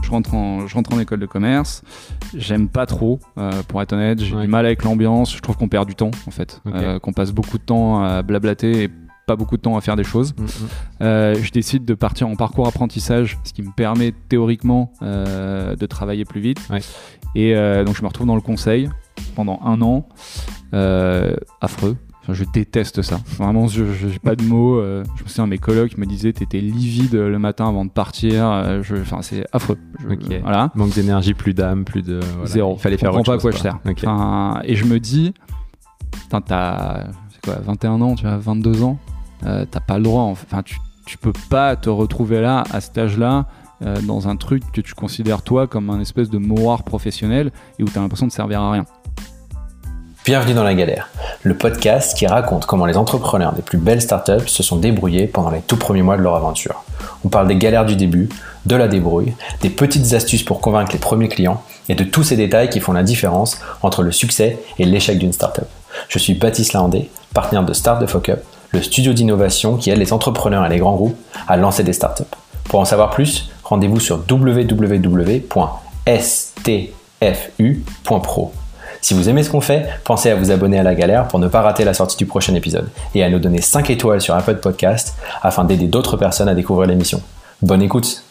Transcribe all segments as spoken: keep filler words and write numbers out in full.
je rentre en, je rentre en école de commerce. J'aime pas trop, euh, pour être honnête. J'ai ouais. du mal avec l'ambiance. Je trouve qu'on perd du temps, en fait. Okay. Euh, qu'on passe beaucoup de temps à blablater et pas beaucoup de temps à faire des choses. Mmh. Euh, je décide de partir en parcours apprentissage, ce qui me permet théoriquement euh, de travailler plus vite. Ouais. Et euh, donc je me retrouve dans le conseil pendant un an. Euh, affreux. Enfin, je déteste ça. Vraiment, je n'ai pas de mots. Euh, je me souviens, mes colocs me disaient t'étais livide le matin avant de partir. Euh, je, enfin, c'est affreux. Je, Okay. Voilà. Manque d'énergie, plus d'âme, plus de... Voilà. Zéro. Il fallait faire je comprends autre pas à chose, quoi quoi. je sers. Okay. Enfin, et je me dis, putain, t'as c'est quoi, vingt et un ans, tu vois, vingt-deux ans. Euh, t'as pas le droit, enfin tu, tu peux pas te retrouver là, à cet âge-là, euh, dans un truc que tu considères toi comme un espèce de mouroir professionnel et où t'as l'impression de servir à rien. Bienvenue dans La Galère, le podcast qui raconte comment les entrepreneurs des plus belles startups se sont débrouillés pendant les tout premiers mois de leur aventure. On parle des galères du début, de la débrouille, des petites astuces pour convaincre les premiers clients et de tous ces détails qui font la différence entre le succès et l'échec d'une startup. Je suis Baptiste Lahandé, partenaire de Start the Fuck Up, le studio d'innovation qui aide les entrepreneurs et les grands groupes à lancer des startups. Pour en savoir plus, rendez-vous sur w w w point s t f u point pro. Si vous aimez ce qu'on fait, pensez à vous abonner à La Galère pour ne pas rater la sortie du prochain épisode et à nous donner cinq étoiles sur Apple Podcast afin d'aider d'autres personnes à découvrir l'émission. Bonne écoute!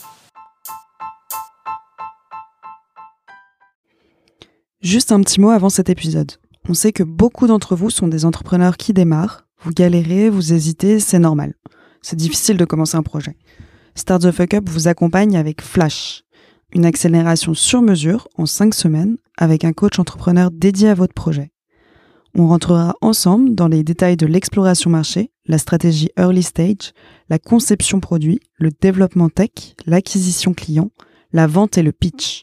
Juste un petit mot avant cet épisode. On sait que beaucoup d'entre vous sont des entrepreneurs qui démarrent. Vous galérez, vous hésitez, c'est normal. C'est difficile de commencer un projet. Start the Fuck Up vous accompagne avec Flash, une accélération sur mesure en cinq semaines avec un coach entrepreneur dédié à votre projet. On rentrera ensemble dans les détails de l'exploration marché, la stratégie early stage, la conception produit, le développement tech, l'acquisition client, la vente et le pitch.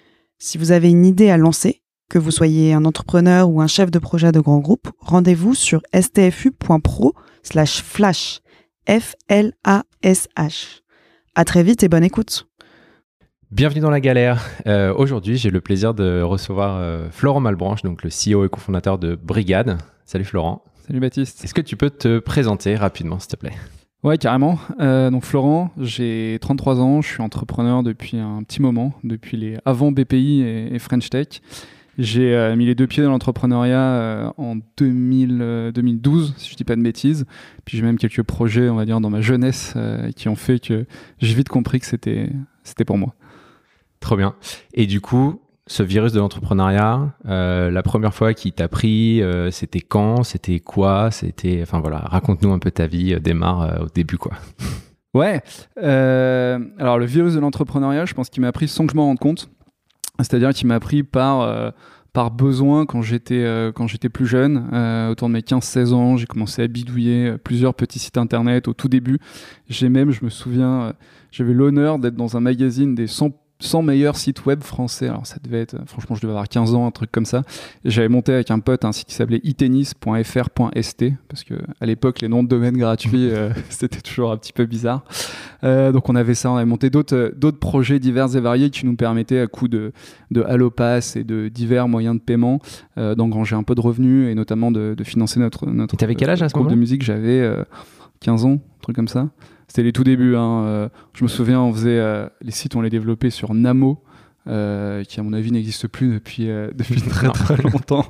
Si vous avez une idée à lancer, que vous soyez un entrepreneur ou un chef de projet de grand groupe, rendez-vous sur s t f u point pro slash flash, F L A S H. À très vite et bonne écoute. Bienvenue dans La Galère. Euh, aujourd'hui, j'ai le plaisir de recevoir euh, Florent Malebranche, donc le C E O et cofondateur de Brigade. Salut Florent. Salut Baptiste. Est-ce que tu peux te présenter rapidement, s'il te plaît ? Ouais, carrément. Euh, donc Florent, j'ai trente-trois ans, je suis entrepreneur depuis un petit moment, depuis les avant B P I et, et French Tech. J'ai euh, mis les deux pieds dans l'entrepreneuriat euh, en deux mille, euh, deux mille douze, si je dis pas de bêtises. Puis j'ai même quelques projets, on va dire, dans ma jeunesse euh, qui ont fait que j'ai vite compris que c'était, c'était pour moi. Trop bien. Et du coup, ce virus de l'entrepreneuriat, euh, la première fois qu'il t'a pris, euh, c'était quand ? C'était quoi ? C'était, enfin voilà, raconte-nous un peu ta vie, euh, démarre euh, au début quoi. Ouais. Euh, alors le virus de l'entrepreneuriat, je pense qu'il m'a pris sans que je m'en rende compte. C'est-à-dire qu'il m'a pris par, euh, par besoin quand j'étais, euh, quand j'étais plus jeune. Euh, autour de mes quinze seize ans, j'ai commencé à bidouiller plusieurs petits sites internet au tout début. J'ai même, je me souviens, euh, j'avais l'honneur d'être dans un magazine des cent cent meilleurs sites web français. Alors ça devait être, franchement je devais avoir quinze ans, un truc comme ça. Et j'avais monté avec un pote un site qui s'appelait i tennis point f r point s t parce que à l'époque les noms de domaine gratuits euh, c'était toujours un petit peu bizarre. Euh, donc on avait ça, on avait monté d'autres, euh, d'autres projets divers et variés qui nous permettaient à coup de, de Allopass et de divers moyens de paiement euh, d'engranger un peu de revenus et notamment de, de financer notre, notre Et t'avais quel âge à ce groupe moment-là ? de musique. J'avais euh, quinze ans, un truc comme ça. C'était les tout débuts. Hein. Euh, je me souviens, on faisait euh, les sites, on les développait sur Namo, euh, qui à mon avis n'existe plus depuis euh, depuis très très longtemps.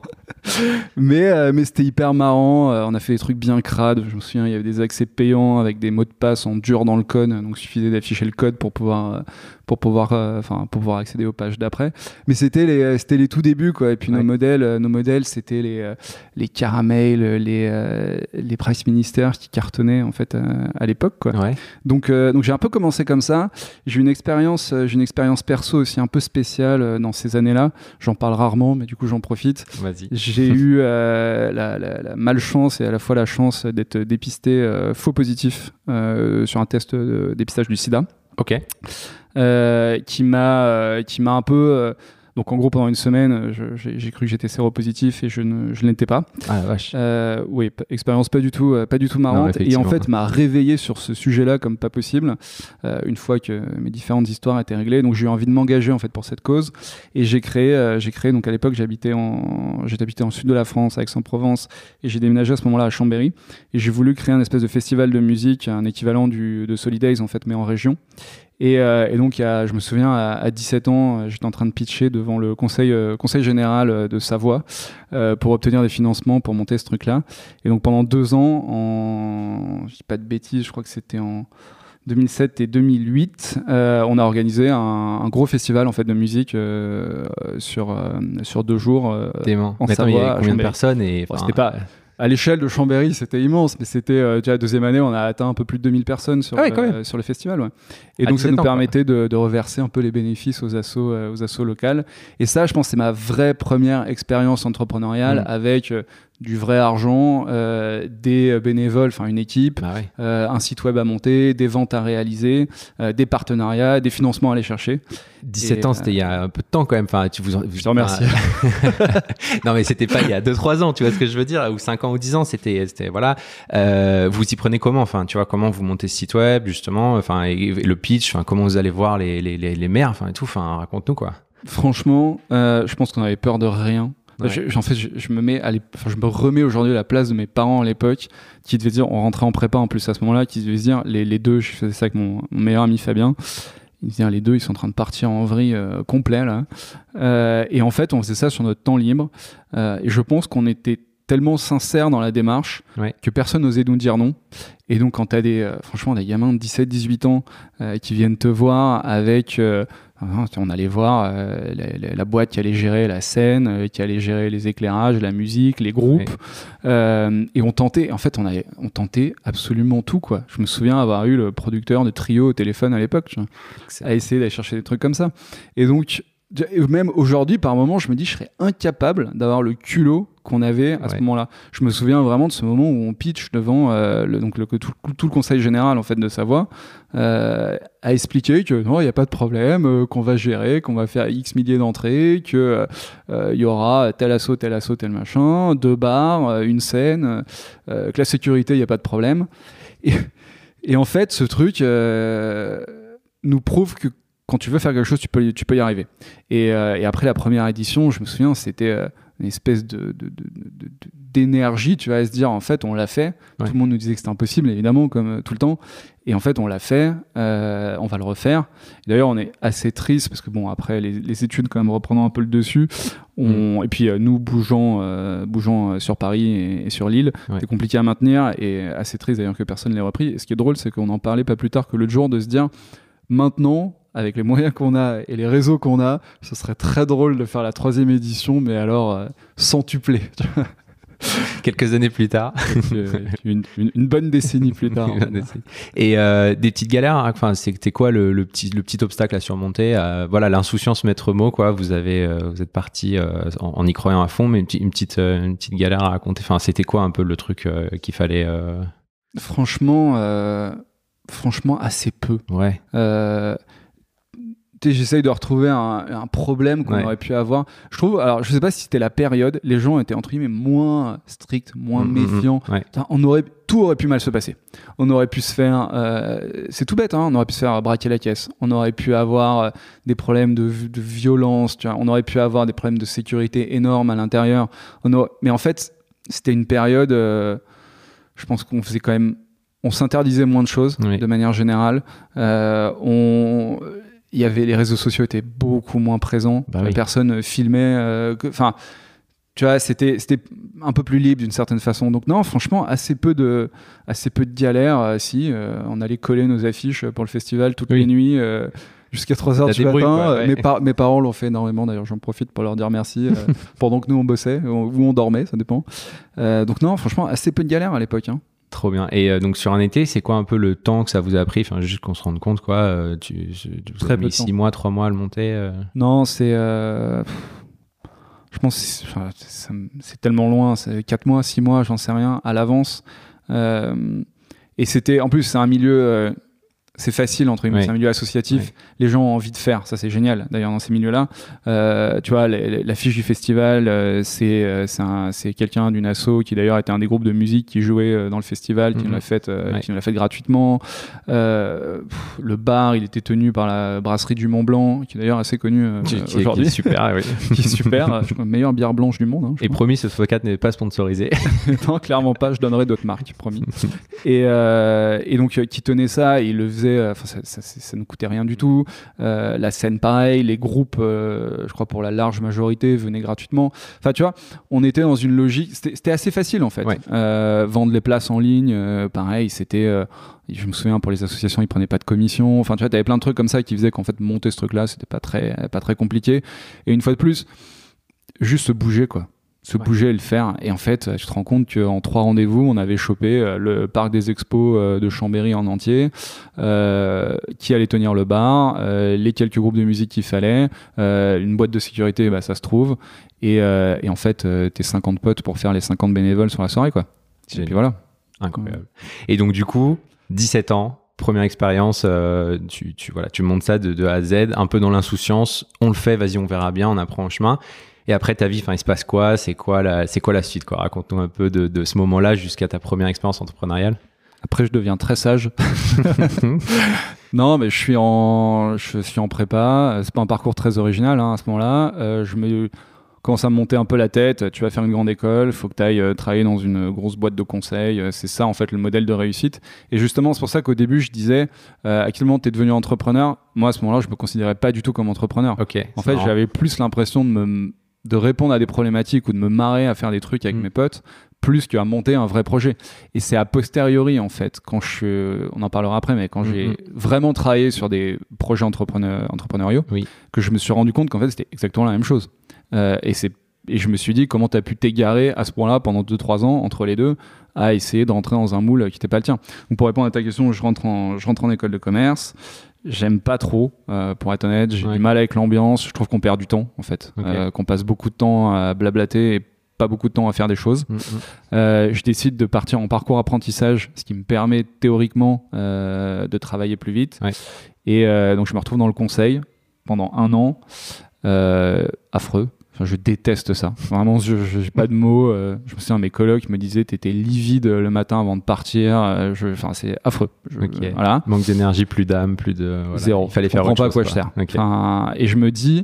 mais euh, mais c'était hyper marrant. Euh, on a fait des trucs bien crades. Je me souviens, il y avait des accès payants avec des mots de passe en dur dans le code, donc il suffisait d'afficher le code pour pouvoir euh, pour pouvoir enfin euh, pour pouvoir accéder aux pages d'après. Mais c'était les c'était les tout débuts quoi. Et puis ouais. nos modèles euh, nos modèles c'était les euh, les Caramel, les euh, les Price Minister qui cartonnaient en fait euh, à l'époque quoi. Ouais. Donc euh, donc j'ai un peu commencé comme ça. J'ai eu une expérience euh, j'ai une expérience perso aussi un peu spéciale euh, dans ces années-là. J'en parle rarement, mais du coup j'en profite. Vas-y. J'ai eu euh, la, la, la malchance et à la fois la chance d'être dépisté euh, faux positif euh, sur un test de dépistage du sida. Ok. Euh, qui m'a euh, qui m'a un peu euh, donc en gros pendant une semaine je, j'ai, j'ai cru que j'étais séropositif et je ne je l'étais pas. Ah la vache. Euh, oui, p- expérience pas du tout euh, pas du tout marrante non, et en fait m'a réveillé sur ce sujet-là comme pas possible euh, une fois que mes différentes histoires étaient réglées. Donc j'ai eu envie de m'engager en fait pour cette cause et j'ai créé euh, j'ai créé donc à l'époque j'habitais en j'étais habité en sud de la France à Aix-en-Provence et j'ai déménagé à ce moment-là à Chambéry et j'ai voulu créer un espèce de festival de musique, un équivalent du de Solidays en fait mais en région. Et, euh, et donc, il y a, je me souviens, à, à dix-sept ans, j'étais en train de pitcher devant le conseil, euh, conseil général de Savoie euh, pour obtenir des financements pour monter ce truc-là. Et donc, pendant deux ans, en, je dis pas de bêtises, je crois que c'était en deux mille sept et deux mille huit, euh, on a organisé un, un gros festival en fait de musique euh, sur euh, sur deux jours euh, en Maintenant, Savoie. il y avait combien de personnes et bon, c'était pas à l'échelle de Chambéry, c'était immense, mais c'était euh, déjà la deuxième année, on a atteint un peu plus de deux mille personnes sur, ah ouais, euh, sur le festival. Ouais. Et à donc ça nous ans, permettait de, de reverser un peu les bénéfices aux assos, euh, aux assos locales. Et ça, je pense, c'est ma vraie première expérience entrepreneuriale mmh. avec euh, du vrai argent, euh, des bénévoles, enfin une équipe, bah ouais. euh, un site web à monter, des ventes à réaliser, euh, des partenariats, des financements à aller chercher. dix-sept ans, c'était il y a un peu de temps quand même. Enfin, tu vous, je te remercie. Non, mais c'était pas il y a deux trois ans, tu vois ce que je veux dire, ou cinq ans ou dix ans, c'était, c'était voilà. Euh, vous y prenez comment, enfin, tu vois, comment vous montez ce site web justement, enfin, et, et le pitch, enfin, comment vous allez voir les les les, les maires, enfin et tout, enfin, raconte-nous quoi. Franchement, euh, je pense qu'on avait peur de rien. Ouais. Je, en fait, je, je me mets, à enfin, je me remets aujourd'hui à la place de mes parents à l'époque, qui devaient dire, on rentrait en prépa en plus à ce moment-là, qui devaient se dire, les, les deux, je faisais ça avec mon, mon meilleur ami Fabien, ils disaient, les deux, ils sont en train de partir en vrille euh, complet là. Euh, et en fait, on faisait ça sur notre temps libre. Euh, et je pense qu'on était tellement sincères dans la démarche ouais. que personne n'osait nous dire non. Et donc, quand t'as des, euh, franchement, des gamins de dix-sept dix-huit ans euh, qui viennent te voir avec... Euh, on allait voir euh, la, la boîte qui allait gérer la scène, euh, qui allait gérer les éclairages, la musique, les groupes, ouais. euh, et on tentait. En fait, on avait, on tentait absolument tout, quoi. Je me souviens avoir eu le producteur de Trio au téléphone à l'époque, tu vois, à essayer d'aller chercher des trucs comme ça. Et donc, même aujourd'hui, par moment, je me dis, je serais incapable d'avoir le culot qu'on avait à ouais. ce moment-là. Je me souviens vraiment de ce moment où on pitch devant euh, le, donc le, tout, tout le conseil général en fait de Savoie, euh, à expliquer que non, il n'y a pas de problème, euh, qu'on va gérer, qu'on va faire X milliers d'entrées, que il euh, y aura tel assaut, tel assaut, tel machin, deux bars, euh, une scène, euh, que la sécurité, il n'y a pas de problème. Et, et en fait, ce truc euh, nous prouve que quand tu veux faire quelque chose, tu peux, tu peux y arriver. Et, euh, et après la première édition, je me souviens, c'était euh, une espèce de, de, de, de, d'énergie, tu vois, à se dire, en fait, on l'a fait. Ouais. Tout le monde nous disait que c'était impossible, évidemment, comme euh, tout le temps. Et en fait, on l'a fait, euh, on va le refaire. Et d'ailleurs, on est assez triste, parce que bon, après, les, les études, quand même, reprenant un peu le dessus, on, mmh. et puis euh, nous, bougeant, euh, bougeant sur Paris et, et sur Lille, ouais. c'est compliqué à maintenir, et assez triste, d'ailleurs, que personne ne l'ait repris. Et ce qui est drôle, c'est qu'on en parlait pas plus tard que l'autre jour, de se dire, maintenant, avec les moyens qu'on a et les réseaux qu'on a, ce serait très drôle de faire la troisième édition, mais alors euh, centuplé. Quelques années plus tard. une, une, une bonne décennie plus tard. Et euh, des petites galères, hein, enfin, c'était quoi le, le, petit, le petit obstacle à surmonter euh, Voilà, l'insouciance maître mot, quoi. Vous, avez, euh, vous êtes parti euh, en, en y croyant à fond, mais une, une, petite, une petite galère à raconter. Enfin, c'était quoi un peu le truc euh, qu'il fallait euh... Franchement, euh, franchement, assez peu. Ouais. Euh, J'essaye de retrouver un, un problème qu'on ouais. aurait pu avoir. Je trouve, alors je sais pas si c'était la période, les gens étaient entre guillemets moins stricts, moins mmh, méfiants. Mmh, ouais. On aurait, tout aurait pu mal se passer. On aurait pu se faire, euh, c'est tout bête, hein, on aurait pu se faire braquer la caisse. On aurait pu avoir euh, des problèmes de, de violence. Tu vois, on aurait pu avoir des problèmes de sécurité énormes à l'intérieur. On aurait, mais en fait, c'était une période. Euh, je pense qu'on faisait quand même, on s'interdisait moins de choses oui. de manière générale. Euh, on Il y avait, les réseaux sociaux étaient beaucoup moins présents. Bah oui. Personne filmait. Enfin, euh, tu vois, c'était, c'était un peu plus libre d'une certaine façon. Donc non, franchement, assez peu de, assez peu de galères. Euh, si, euh, on allait coller nos affiches pour le festival toutes oui. les nuits euh, jusqu'à trois heures du matin. Quoi, ouais. mes, par- mes parents l'ont fait énormément. D'ailleurs, j'en profite pour leur dire merci euh, pendant que nous on bossait ou on dormait, ça dépend. Euh, donc non, franchement, assez peu de galères à l'époque. Hein. Trop bien. Et euh, donc sur un été, c'est quoi un peu le temps que ça vous a pris, enfin juste qu'on se rende compte quoi. Euh, tu, tu Très mis six mois, trois mois à le monter. Euh... Non, c'est, euh... je pense, c'est, c'est, c'est tellement loin. C'est quatre mois, six mois, j'en sais rien, à l'avance. Euh... Et c'était, en plus, c'est un milieu. Euh... C'est facile, entre guillemets, oui. c'est un milieu associatif. Oui. Les gens ont envie de faire, ça c'est génial. D'ailleurs, dans ces milieux-là, euh, tu vois, l'affiche du festival, euh, c'est, euh, c'est, un, c'est quelqu'un d'une asso qui d'ailleurs était un des groupes de musique qui jouait euh, dans le festival, qui, mmh. nous l'a fait, euh, oui. qui nous l'a fait gratuitement. Euh, pff, le bar, il était tenu par la brasserie du Mont Blanc, qui est d'ailleurs assez connue euh, qui, aujourd'hui. Qui est super, oui. qui est super, je crois, meilleure bière blanche du monde. Hein, et promis, ce podcast n'est pas sponsorisé. Non, clairement pas, je donnerai d'autres marques, promis. et, euh, et donc, qui tenait ça, il le faisait faisait, enfin ça, ça, ça, ça nous coûtait rien du tout. Euh, la scène pareil, les groupes, euh, je crois pour la large majorité venaient gratuitement. Enfin tu vois, on était dans une logique, c'était, c'était assez facile en fait. Ouais. Euh, vendre les places en ligne, euh, pareil, c'était, euh, je me souviens pour les associations ils prenaient pas de commission. Enfin tu vois, t'avais plein de trucs comme ça qui faisaient qu'en fait monter ce truc-là c'était pas très, pas très compliqué. Et une fois de plus, juste se bouger quoi. se ouais. bouger et le faire. Et en fait, tu te rends compte qu'en trois rendez-vous, on avait chopé euh, le parc des expos euh, de Chambéry en entier, euh, qui allait tenir le bar, euh, les quelques groupes de musique qu'il fallait, euh, une boîte de sécurité, bah, ça se trouve. Et, euh, et en fait, euh, tes cinquante potes pour faire les cinquante bénévoles sur la soirée, quoi. Et puis voilà. Incroyable. Et donc, du coup, dix-sept ans, première expérience, euh, tu, tu, voilà, tu montes ça de, de A à Z, un peu dans l'insouciance. On le fait, vas-y, on verra bien, on apprend en chemin. Et après ta vie, enfin, il se passe quoi ? C'est quoi la, c'est quoi la suite, quoi ? Raconte-nous un peu de, de ce moment-là jusqu'à ta première expérience entrepreneuriale. Après, je deviens très sage. Non, mais je suis en, je suis en prépa. C'est pas un parcours très original hein, à ce moment-là. Euh, je me commence à me monter un peu la tête. Tu vas faire une grande école, faut que tu ailles euh, travailler dans une grosse boîte de conseil. C'est ça, en fait, le modèle de réussite. Et justement, c'est pour ça qu'au début, je disais euh, à quel moment tu es devenu entrepreneur. Moi, à ce moment-là, je me considérais pas du tout comme entrepreneur. Okay, en fait, marrant. J'avais plus l'impression de me de répondre à des problématiques ou de me marrer à faire des trucs avec mmh. mes potes plus qu'à monter un vrai projet. Et c'est a posteriori en fait, quand je, on en parlera après, mais quand mmh. j'ai vraiment travaillé sur des projets entrepreneur, entrepreneuriaux, oui. que je me suis rendu compte qu'en fait c'était exactement la même chose. Euh, et, c'est, et je me suis dit comment tu as pu t'égarer à ce point-là pendant deux trois ans entre les deux à essayer de rentrer dans un moule qui n'était pas le tien. Donc pour répondre à ta question, je rentre en, je rentre en école de commerce. J'aime pas trop, euh, pour être honnête. J'ai ouais. du mal avec l'ambiance. Je trouve qu'on perd du temps, en fait. Okay. Euh, qu'on passe beaucoup de temps à blablater et pas beaucoup de temps à faire des choses. Mm-hmm. Euh, je décide de partir en parcours apprentissage, ce qui me permet théoriquement euh, de travailler plus vite. Ouais. Et euh, donc, je me retrouve dans le conseil pendant un an. Euh, affreux. Enfin, je déteste ça. Vraiment, je n'ai pas de mots. Euh, je me souviens, mes colocs me disaient tu étais livide le matin avant de partir. Euh, je, enfin, c'est affreux. Je, okay. voilà. Manque d'énergie, plus d'âme, plus de. Voilà. Zéro. Il fallait je faire autre comprends pas chose, à quoi quoi. je sers. Okay. Enfin, et je me dis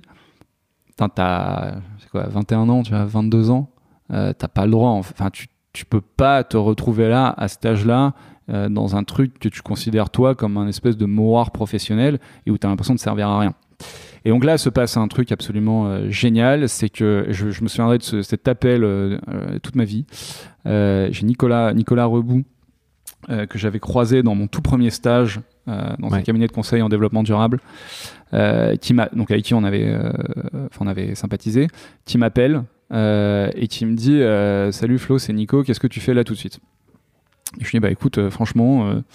t'as c'est quoi, vingt et un ans, tu as vingt-deux ans, euh, t'as pas le droit. Enfin, tu, tu peux pas te retrouver là, à cet âge-là, euh, dans un truc que tu considères toi comme un espèce de mouroir professionnel et où tu as l'impression de servir à rien. Et donc là se passe un truc absolument euh, génial, c'est que je, je me souviendrai de ce, cet appel euh, euh, toute ma vie. Euh, j'ai Nicolas, Nicolas Rebout, euh, que j'avais croisé dans mon tout premier stage euh, dans ouais. un cabinet de conseil en développement durable, euh, qui m'a, donc avec qui on avait, euh, on avait sympathisé, qui m'appelle euh, et qui me dit euh, « Salut Flo, c'est Nico, qu'est-ce que tu fais là tout de suite ?» Et je lui dis « Bah écoute, euh, franchement, euh,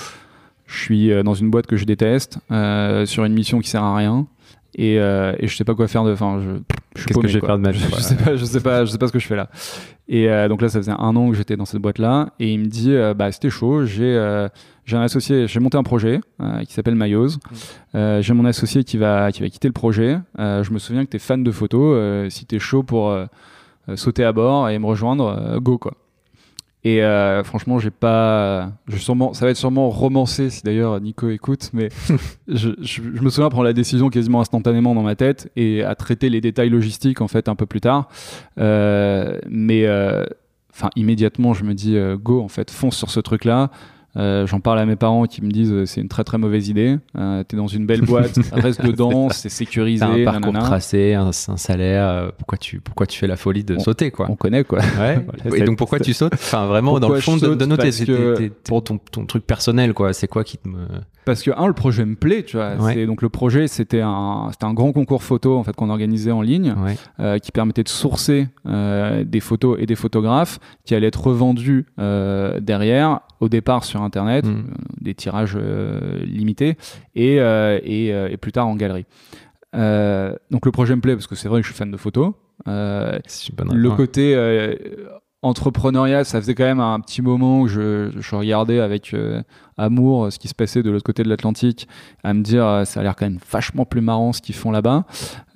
je suis dans une boîte que je déteste, euh, sur une mission qui sert à rien. » Et, euh, et je sais pas quoi faire de. Enfin, je, je suis Qu'est-ce paumé, que je vais quoi. faire de ma vie je, je sais pas, je sais pas, je sais pas ce que je fais là. Et euh, donc là, ça faisait un an que j'étais dans cette boîte-là, et il me dit, euh, bah c'était chaud. J'ai, euh, j'ai un associé, j'ai monté un projet euh, qui s'appelle Mayoz. Mmh. Euh, j'ai mon associé qui va, qui va quitter le projet. Euh, je me souviens que t'es fan de photos. Euh, si t'es chaud pour euh, sauter à bord et me rejoindre, euh, go quoi. Et euh, franchement, j'ai pas. Je sûrement, ça va être sûrement romancé si d'ailleurs Nico écoute, mais je, je, je me souviens prendre la décision quasiment instantanément dans ma tête et à traiter les détails logistiques en fait un peu plus tard. Euh, mais enfin, euh, immédiatement, je me dis euh, go en fait, fonce sur ce truc-là. Euh, j'en parle à mes parents qui me disent euh, c'est une très très mauvaise idée. Euh, t'es dans une belle boîte, reste dedans, c'est sécurisé. T'as un parcours nanana. tracé, un, un salaire. Euh, pourquoi tu pourquoi tu fais la folie de on, sauter quoi? On connaît quoi. Ouais. Voilà, et donc pourquoi tu sautes? Enfin vraiment pourquoi dans le fond de, de nos têtes, pour ton ton truc personnel quoi. C'est quoi qui te me... Parce que un, le projet me plaît, tu vois. Ouais. C'est, donc le projet, c'était un, c'était un grand concours photo en fait qu'on organisait en ligne, ouais. euh, qui permettait de sourcer euh, des photos et des photographes, qui allaient être revendus euh, derrière, au départ sur Internet, mmh. euh, des tirages euh, limités, et, euh, et, euh, et plus tard en galerie. Euh, donc le projet me plaît parce que c'est vrai que je suis fan de photos. Euh, le côté euh, entrepreneuriat, ça faisait quand même un petit moment où je, je regardais avec euh, amour ce qui se passait de l'autre côté de l'Atlantique, à me dire euh, ça a l'air quand même vachement plus marrant ce qu'ils font là-bas,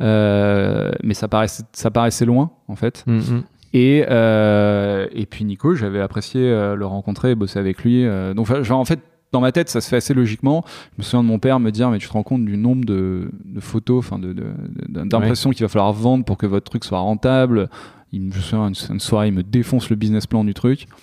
euh, mais ça paraissait, ça paraissait loin en fait. Mm-hmm. Et, euh, et puis Nico, j'avais apprécié euh, le rencontrer et bosser avec lui. Euh, donc genre, en fait, dans ma tête, ça se fait assez logiquement. Je me souviens de mon père me dire, mais tu te rends compte du nombre de, de photos, enfin de, de, de, d'impressions ouais. qu'il va falloir vendre pour que votre truc soit rentable. Il, je me souviens, une, une soirée, il me défonce le business plan du truc.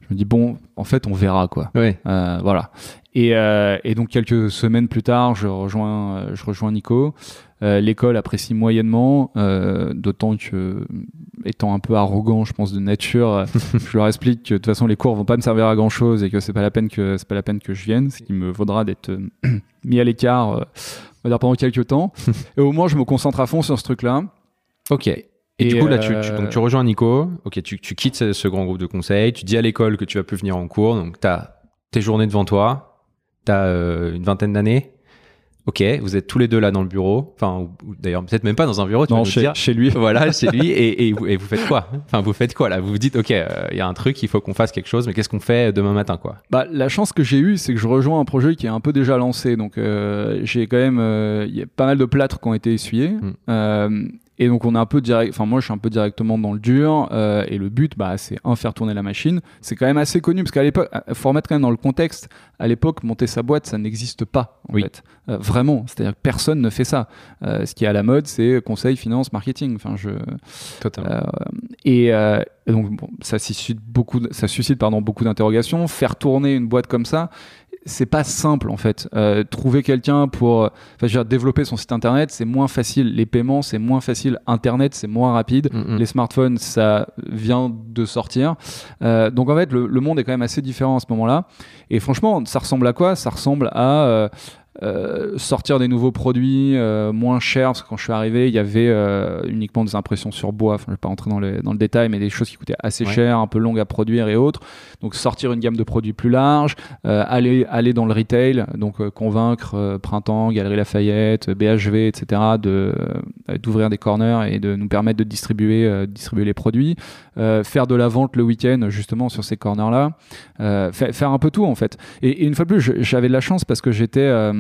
je me dis bon, en fait, on verra quoi. Ouais. Euh, voilà. Et, euh, et donc quelques semaines plus tard, je rejoins, euh, je rejoins Nico. Euh, l'école apprécie moyennement, euh, d'autant que, étant un peu arrogant, je pense de nature, euh, je leur explique que de toute façon les cours vont pas me servir à grand chose et que c'est pas la peine que c'est pas la peine que je vienne, ce qui me vaudra d'être euh, mis à l'écart, euh, on va dire pendant quelques temps. Et au moins je me concentre à fond sur ce truc-là. Ok. Et, et du coup là, tu, tu, donc tu rejoins Nico. Ok, tu, tu quittes ce, ce grand groupe de conseil. Tu dis à l'école que tu vas plus venir en cours. Donc t'as tes journées devant toi. T'as euh, une vingtaine d'années. Ok, vous êtes tous les deux là dans le bureau, enfin ou, ou, d'ailleurs peut-être même pas dans un bureau, tu non, vas chez, nous dire. Chez lui. Voilà, chez lui. Et, et, vous, et vous faites quoi? Enfin, vous faites quoi là? Vous vous dites, ok, il euh, y a un truc, il faut qu'on fasse quelque chose, mais qu'est-ce qu'on fait demain matin, quoi? Bah, la chance que j'ai eue, c'est que je rejoins un projet qui est un peu déjà lancé, donc euh, j'ai quand même, il euh, y a pas mal de plâtres qui ont été essuyés. Mm. Euh, Et donc on est un peu direct, enfin moi je suis un peu directement dans le dur euh, et le but bah c'est un faire tourner la machine. C'est quand même assez connu parce qu'à l'époque, faut remettre quand même dans le contexte. À l'époque, monter sa boîte ça n'existe pas en oui. fait, euh, vraiment. C'est-à-dire que personne ne fait ça. Euh, ce qui est à la mode, c'est conseil, finance, marketing. Enfin je. Totalement. Euh, et, euh, et donc bon, ça suscite beaucoup, de, ça suscite pardon beaucoup d'interrogations. Faire tourner une boîte comme ça. C'est pas simple en fait. Euh, trouver quelqu'un pour, enfin, je veux dire, développer son site internet, c'est moins facile. Les paiements, c'est moins facile. Internet, c'est moins rapide. Mm-hmm. Les smartphones, ça vient de sortir. Euh, donc en fait, le, le monde est quand même assez différent à ce moment-là. Et franchement, ça ressemble à quoi ? Ça ressemble à euh, Euh, sortir des nouveaux produits euh, moins chers, parce que quand je suis arrivé il y avait euh, uniquement des impressions sur bois, enfin je vais pas rentrer dans, les, dans le détail, mais des choses qui coûtaient assez ouais. cher, un peu longues à produire et autres, donc sortir une gamme de produits plus large, euh, aller, aller dans le retail, donc euh, convaincre euh, Printemps, Galeries Lafayette, B H V, et cetera de, euh, d'ouvrir des corners et de nous permettre de distribuer, euh, distribuer les produits, euh, faire de la vente le week-end justement sur ces corners là, euh, fa- faire un peu tout en fait, et, et une fois de plus je, j'avais de la chance parce que j'étais euh,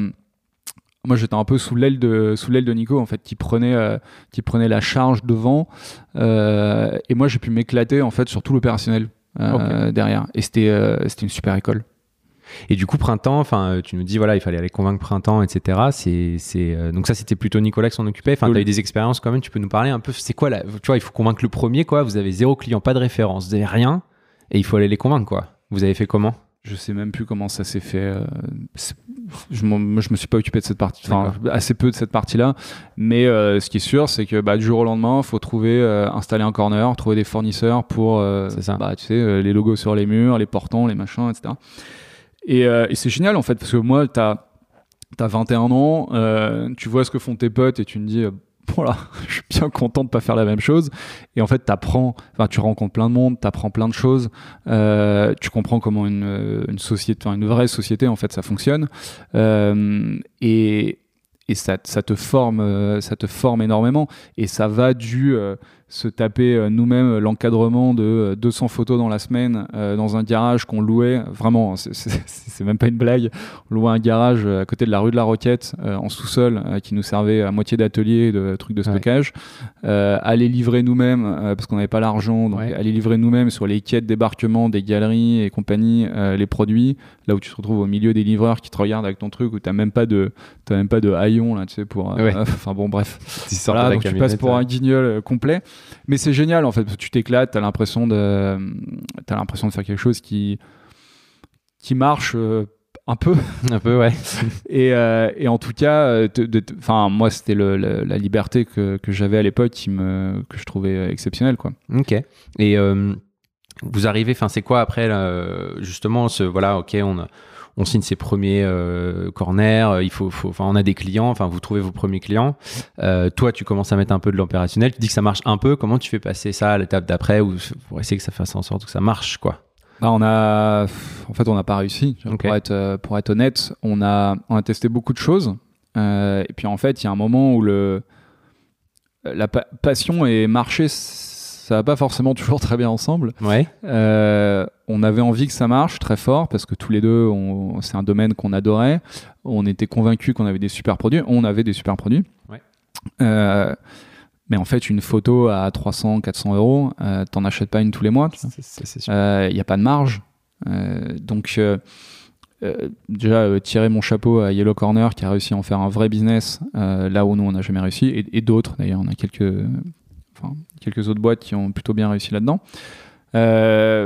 moi j'étais un peu sous l'aile de sous l'aile de Nico en fait, qui prenait euh, qui prenait la charge devant, euh, et moi j'ai pu m'éclater en fait sur tout l'opérationnel euh, okay. derrière, et c'était euh, c'était une super école. Et du coup Printemps, enfin tu nous dis voilà il fallait aller convaincre Printemps, et cetera. C'est c'est euh, donc ça c'était plutôt Nicolas qui s'en occupait. Enfin oui. Tu as eu des expériences quand même, tu peux nous parler un peu. C'est quoi là, tu vois, il faut convaincre le premier quoi. Vous avez zéro client, pas de référence, vous avez rien, et il faut aller les convaincre quoi. Vous avez fait comment? Je sais même plus comment ça s'est fait. Euh, je, moi, je me suis pas occupé de cette partie, enfin assez peu de cette partie-là. Mais euh, ce qui est sûr, c'est que bah, du jour au lendemain, il faut trouver, euh, installer un corner, trouver des fournisseurs pour, euh, c'est ça. Bah, tu sais, euh, les logos sur les murs, les portants, les machins, et cetera. Et, euh, et c'est génial en fait, parce que moi, t'as t'as vingt et un ans, euh, tu vois ce que font tes potes et tu me dis. Euh, Voilà, je suis bien content de pas faire la même chose. Et en fait, t'apprends, enfin, tu rencontres plein de monde, t'apprends plein de choses, euh, tu comprends comment une, une société, une vraie société, en fait, ça fonctionne. Euh, et et ça, ça te forme, ça te forme énormément. Et ça va du euh, se taper euh, nous-mêmes l'encadrement de euh, deux cents photos dans la semaine euh, dans un garage qu'on louait. Vraiment, c'est, c'est, c'est même pas une blague. On louait un garage à côté de la rue de la Roquette euh, en sous-sol euh, qui nous servait à moitié d'atelier, de trucs de stockage. Ouais. Euh, aller livrer nous-mêmes euh, parce qu'on n'avait pas l'argent. Donc ouais. aller livrer nous-mêmes sur les quais de débarquement des galeries et compagnie euh, les produits. Là où tu te retrouves au milieu des livreurs qui te regardent avec ton truc, où t'as même pas de, t'as même pas de haillons là, tu sais, pour. Enfin euh, euh, bon, bref. Voilà, donc tu passes pour un guignol euh, complet. Mais c'est génial en fait, parce que tu t'éclates, t'as l'impression de, t'as l'impression de faire quelque chose qui, qui marche euh, un peu. Un peu, ouais. et, euh, et en tout cas, enfin moi c'était le, le, la liberté que, que j'avais à l'époque qui me, que je trouvais exceptionnelle, quoi. Ok. Et euh, vous arrivez, enfin c'est quoi après là, justement ce, voilà, ok, on a. On signe ses premiers euh, corners, il faut, faut, enfin, on a des clients, enfin, vous trouvez vos premiers clients. Euh, toi, tu commences à mettre un peu de l'opérationnel. Tu dis que ça marche un peu. Comment tu fais passer ça à l'étape d'après ou pour essayer que ça fasse en sorte que ça marche, quoi? Bah, on a, en fait, on n'a pas réussi. Okay. Pour être, pour être honnête, on a, on a testé beaucoup de choses. Euh, et puis, en fait, il y a un moment où le, la pa- passion et marché, ça va pas forcément toujours très bien ensemble. Ouais. Euh, on avait envie que ça marche très fort parce que tous les deux, on, c'est un domaine qu'on adorait. On était convaincus qu'on avait des super produits. On avait des super produits. Ouais. Euh, mais en fait, une photo à trois cents, quatre cents euros, euh, t'en achètes pas une tous les mois. Il n'y euh, a pas de marge. Euh, donc, euh, euh, déjà, euh, tirer mon chapeau à Yellow Corner qui a réussi à en faire un vrai business euh, là où nous, on n'a jamais réussi. Et, et d'autres, d'ailleurs, on a quelques... Enfin, quelques autres boîtes qui ont plutôt bien réussi là-dedans. Euh,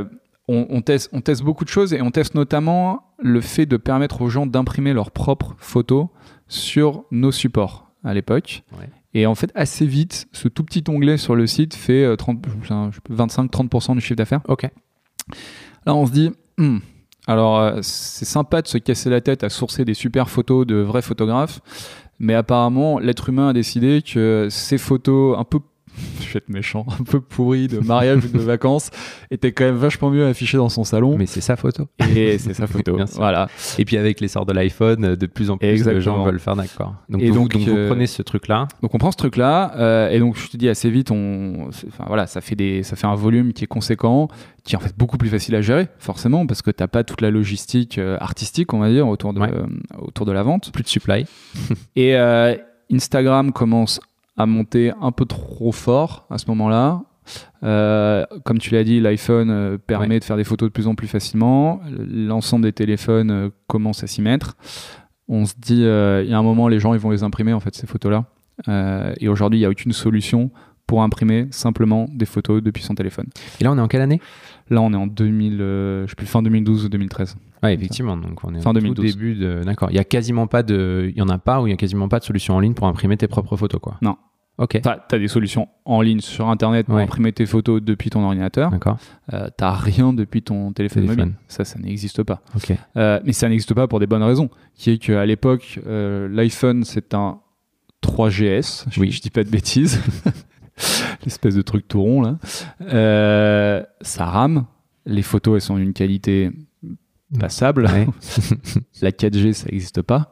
on, on, teste, on teste beaucoup de choses et on teste notamment le fait de permettre aux gens d'imprimer leurs propres photos sur nos supports à l'époque. Ouais. Et en fait, assez vite, ce tout petit onglet sur le site fait trente, vingt-cinq à trente pour cent du chiffre d'affaires. Ok. Là, on se dit, hmm, alors euh, c'est sympa de se casser la tête à sourcer des super photos de vrais photographes, mais apparemment, l'être humain a décidé que ces photos un peu, je vais être méchant, un peu pourries de mariage ou de vacances étaient quand même vachement mieux affichées dans son salon. Mais c'est sa photo. Et c'est sa photo. Voilà. Et puis avec l'essor de l'iPhone, de plus en plus Exactement. de gens veulent faire d'accord. Donc, et vous, donc, donc euh, vous prenez ce truc-là. Donc on prend ce truc-là, euh, et donc je te dis assez vite, on, enfin voilà, ça fait des, ça fait un volume qui est conséquent, qui est en fait beaucoup plus facile à gérer, forcément, parce que t'as pas toute la logistique euh, artistique, on va dire, autour de, ouais. euh, autour de la vente. Plus de supply. Et euh, Instagram commence à monter un peu trop fort à ce moment-là. Euh, comme tu l'as dit, l'iPhone euh, permet ouais. de faire des photos de plus en plus facilement. L'ensemble des téléphones euh, commence à s'y mettre. On se dit, euh, il y a un moment, les gens ils vont les imprimer, en fait, ces photos-là. Euh, et aujourd'hui, il n'y a aucune solution pour imprimer simplement des photos depuis son téléphone. Et là, on est en quelle année ? Là, on est en deux mille, euh, je sais plus, fin deux mille douze ou deux mille treize. Ouais, effectivement. Donc, on est fin au deux mille douze. Tout début de. D'accord. Il y a quasiment pas de. Il y en a pas ou il y a quasiment pas de solution en ligne pour imprimer tes propres photos, quoi. Non. Ok. T'as, t'as des solutions en ligne sur Internet pour ouais. imprimer tes photos depuis ton ordinateur. D'accord. Euh, t'as rien depuis ton téléphone, téléphone mobile. Ça, ça n'existe pas. Ok. Euh, mais ça n'existe pas pour des bonnes raisons. Qui est qu'à l'époque, euh, l'iPhone, c'est un trois G S. Je, oui. je dis pas de bêtises. L'espèce de truc tout rond, là. Euh, ça rame. Les photos, elles sont d'une qualité passable. Ouais. La quatre G, ça n'existe pas.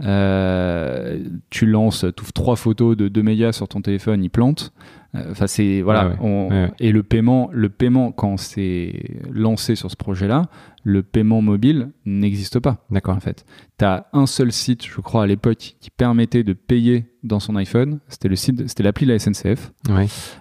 Euh, tu lances, tu ouvres trois photos de deux mégas sur ton téléphone, il plante. Enfin, euh, c'est voilà. Ah ouais. On, ouais. Et le paiement, le paiement quand c'est lancé sur ce projet-là, le paiement mobile n'existe pas. D'accord. En fait, tu as un seul site, je crois à l'époque, qui permettait de payer dans son iPhone. C'était le site, c'était l'appli de la S N C F. Ouais.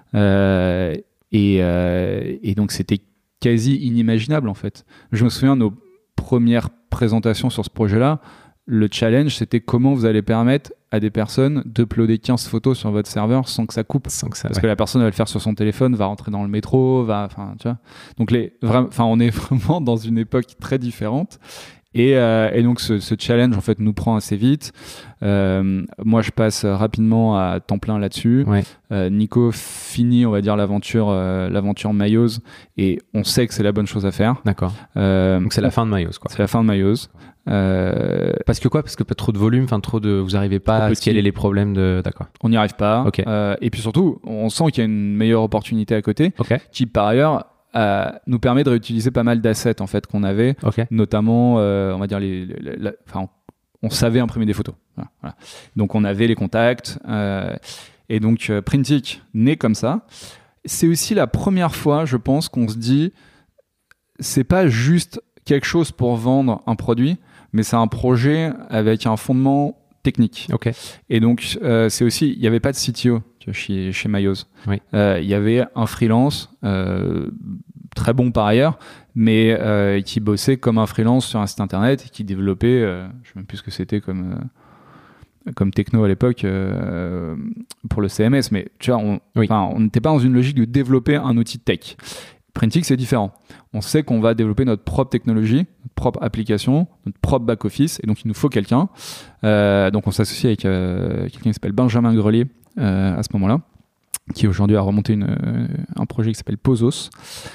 Euh, et, euh, et donc c'était quasi inimaginable en fait. Je me souviens de nos premières présentations sur ce projet-là. Le challenge, c'était comment vous allez permettre à des personnes d'uploader quinze photos sur votre serveur sans que ça coupe. Sans que ça, Parce ouais. que la personne va le faire sur son téléphone, va rentrer dans le métro, va, enfin, tu vois. Donc les, vraiment, enfin, on est vraiment dans une époque très différente. Et, euh, et donc ce, ce challenge en fait nous prend assez vite. Euh, moi je passe rapidement à temps plein là-dessus. Ouais. Euh, Nico finit on va dire l'aventure, euh, l'aventure Mayoz et on sait que c'est la bonne chose à faire. D'accord. Euh, donc c'est la fin de Mayoz quoi. C'est la fin de Mayoz. Euh, Parce que quoi ? Parce que pas trop de volume, enfin trop de, vous arrivez pas à scaler les problèmes de, d'accord. On n'y arrive pas. Okay. Euh, et puis surtout on sent qu'il y a une meilleure opportunité à côté, okay. qui par ailleurs Euh, nous permet de réutiliser pas mal d'assets en fait qu'on avait, okay. notamment euh, on va dire les, les, les, les enfin on, on savait imprimer des photos. Voilà, voilà. Donc on avait les contacts euh, et donc euh, Printic naît comme ça. C'est aussi la première fois, je pense, qu'on se dit c'est pas juste quelque chose pour vendre un produit, mais c'est un projet avec un fondement technique. Okay. Et donc euh, c'est aussi, il n'y avait pas de C T O chez, chez Mayoz. Oui. Euh, il y avait un freelance euh, très bon par ailleurs, mais euh, qui bossait comme un freelance sur un site internet et qui développait, euh, je ne sais même plus ce que c'était comme, euh, comme techno à l'époque euh, pour le C M S, mais tu vois, on oui. n'était pas dans une logique de développer un outil de tech. Printic, c'est différent. On sait qu'on va développer notre propre technologie, notre propre application, notre propre back-office, et donc il nous faut quelqu'un. Euh, donc on s'associe avec euh, quelqu'un qui s'appelle Benjamin Grelier euh, à ce moment-là, qui aujourd'hui a remonté une, euh, un projet qui s'appelle Pozos.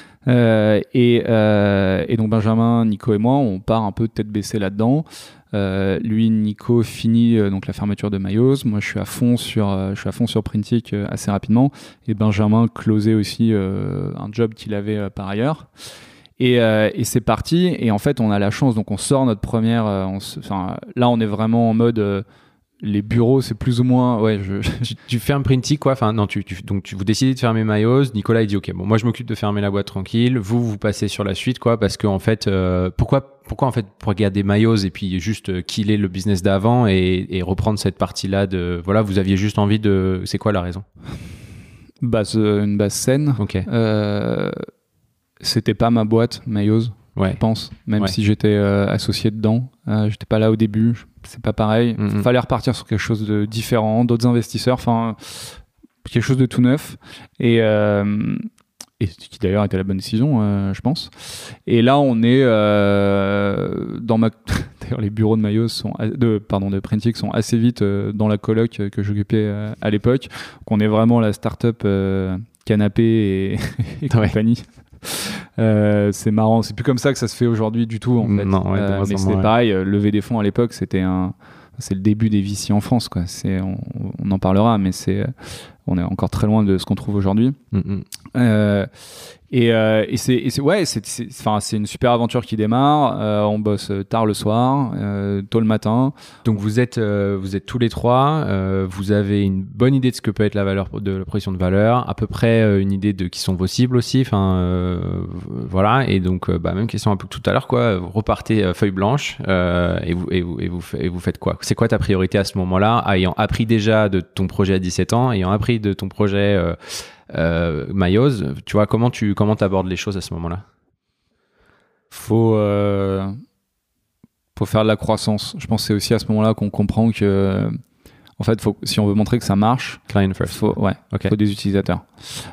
Euh, et, euh, et donc Benjamin, Nico et moi, on part un peu tête baissée là-dedans. Euh, lui, Nico finit euh, donc la fermeture de Mayoz. Moi, je suis à fond sur, euh, je suis à fond sur Printic euh, assez rapidement. Et Benjamin closait aussi euh, un job qu'il avait euh, par ailleurs. Et, euh, et c'est parti. Et en fait, on a la chance. Donc, on sort notre première. Euh, on se, là, on est vraiment en mode. Euh, les bureaux, c'est plus ou moins. Ouais, je... tu, tu fermes Printic, quoi. Enfin, non, tu, tu, donc tu, vous décidez de fermer Mayoz. Nicolas, il dit ok, bon, moi, je m'occupe de fermer la boîte tranquille. Vous, vous passez sur la suite, quoi. Parce que, en fait, euh, pourquoi. Pourquoi en fait pour regarder Mayoz et puis juste killer le business d'avant et, et reprendre cette partie-là de voilà, vous aviez juste envie de, c'est quoi la raison? Base, une base saine. Ok. Euh, c'était pas ma boîte Mayoz, ouais. je pense, même ouais. si j'étais euh, associé dedans, euh, j'étais pas là au début, c'est pas pareil. Il mm-hmm. fallait repartir sur quelque chose de différent, d'autres investisseurs, enfin quelque chose de tout neuf et euh, et qui d'ailleurs était la bonne décision, euh, je pense. Et là, on est euh, dans ma... D'ailleurs, les bureaux de Mayos sont... De, pardon, de Printic sont assez vite euh, dans la coloc que j'occupais euh, à l'époque. Donc, on est vraiment la start-up euh, canapé et, et compagnie. Euh, c'est marrant, c'est plus comme ça que ça se fait aujourd'hui du tout, en fait. Non, ouais, euh, mais c'était ouais. pareil, euh, lever des fonds à l'époque, c'était un... C'est le début des V C en France, quoi. C'est, on, on en parlera, mais c'est, on est encore très loin de ce qu'on trouve aujourd'hui. Mm-hmm. Euh, et, euh, et, c'est, et c'est, ouais, c'est, c'est, enfin, c'est une super aventure qui démarre. Euh, on bosse tard le soir, euh, tôt le matin. Donc vous êtes, euh, vous êtes tous les trois. Euh, vous avez une bonne idée de ce que peut être la valeur de la proposition de valeur, à peu près euh, une idée de qui sont vos cibles aussi. Enfin, euh, voilà. Et donc, euh, bah, même question un peu tout à l'heure, quoi. Vous repartez euh, feuille blanche euh, et vous et vous et vous, et vous faites quoi? C'est quoi ta priorité à ce moment-là, ayant appris déjà de ton projet à dix-sept ans, ayant appris de ton projet euh, euh, Mayos, tu vois, comment tu comment t'abordes les choses à ce moment-là? Faut euh, faut faire de la croissance. Je pense que c'est aussi à ce moment-là qu'on comprend que en fait, faut, si on veut montrer que ça marche, client first. Faut, ouais, okay. faut des utilisateurs.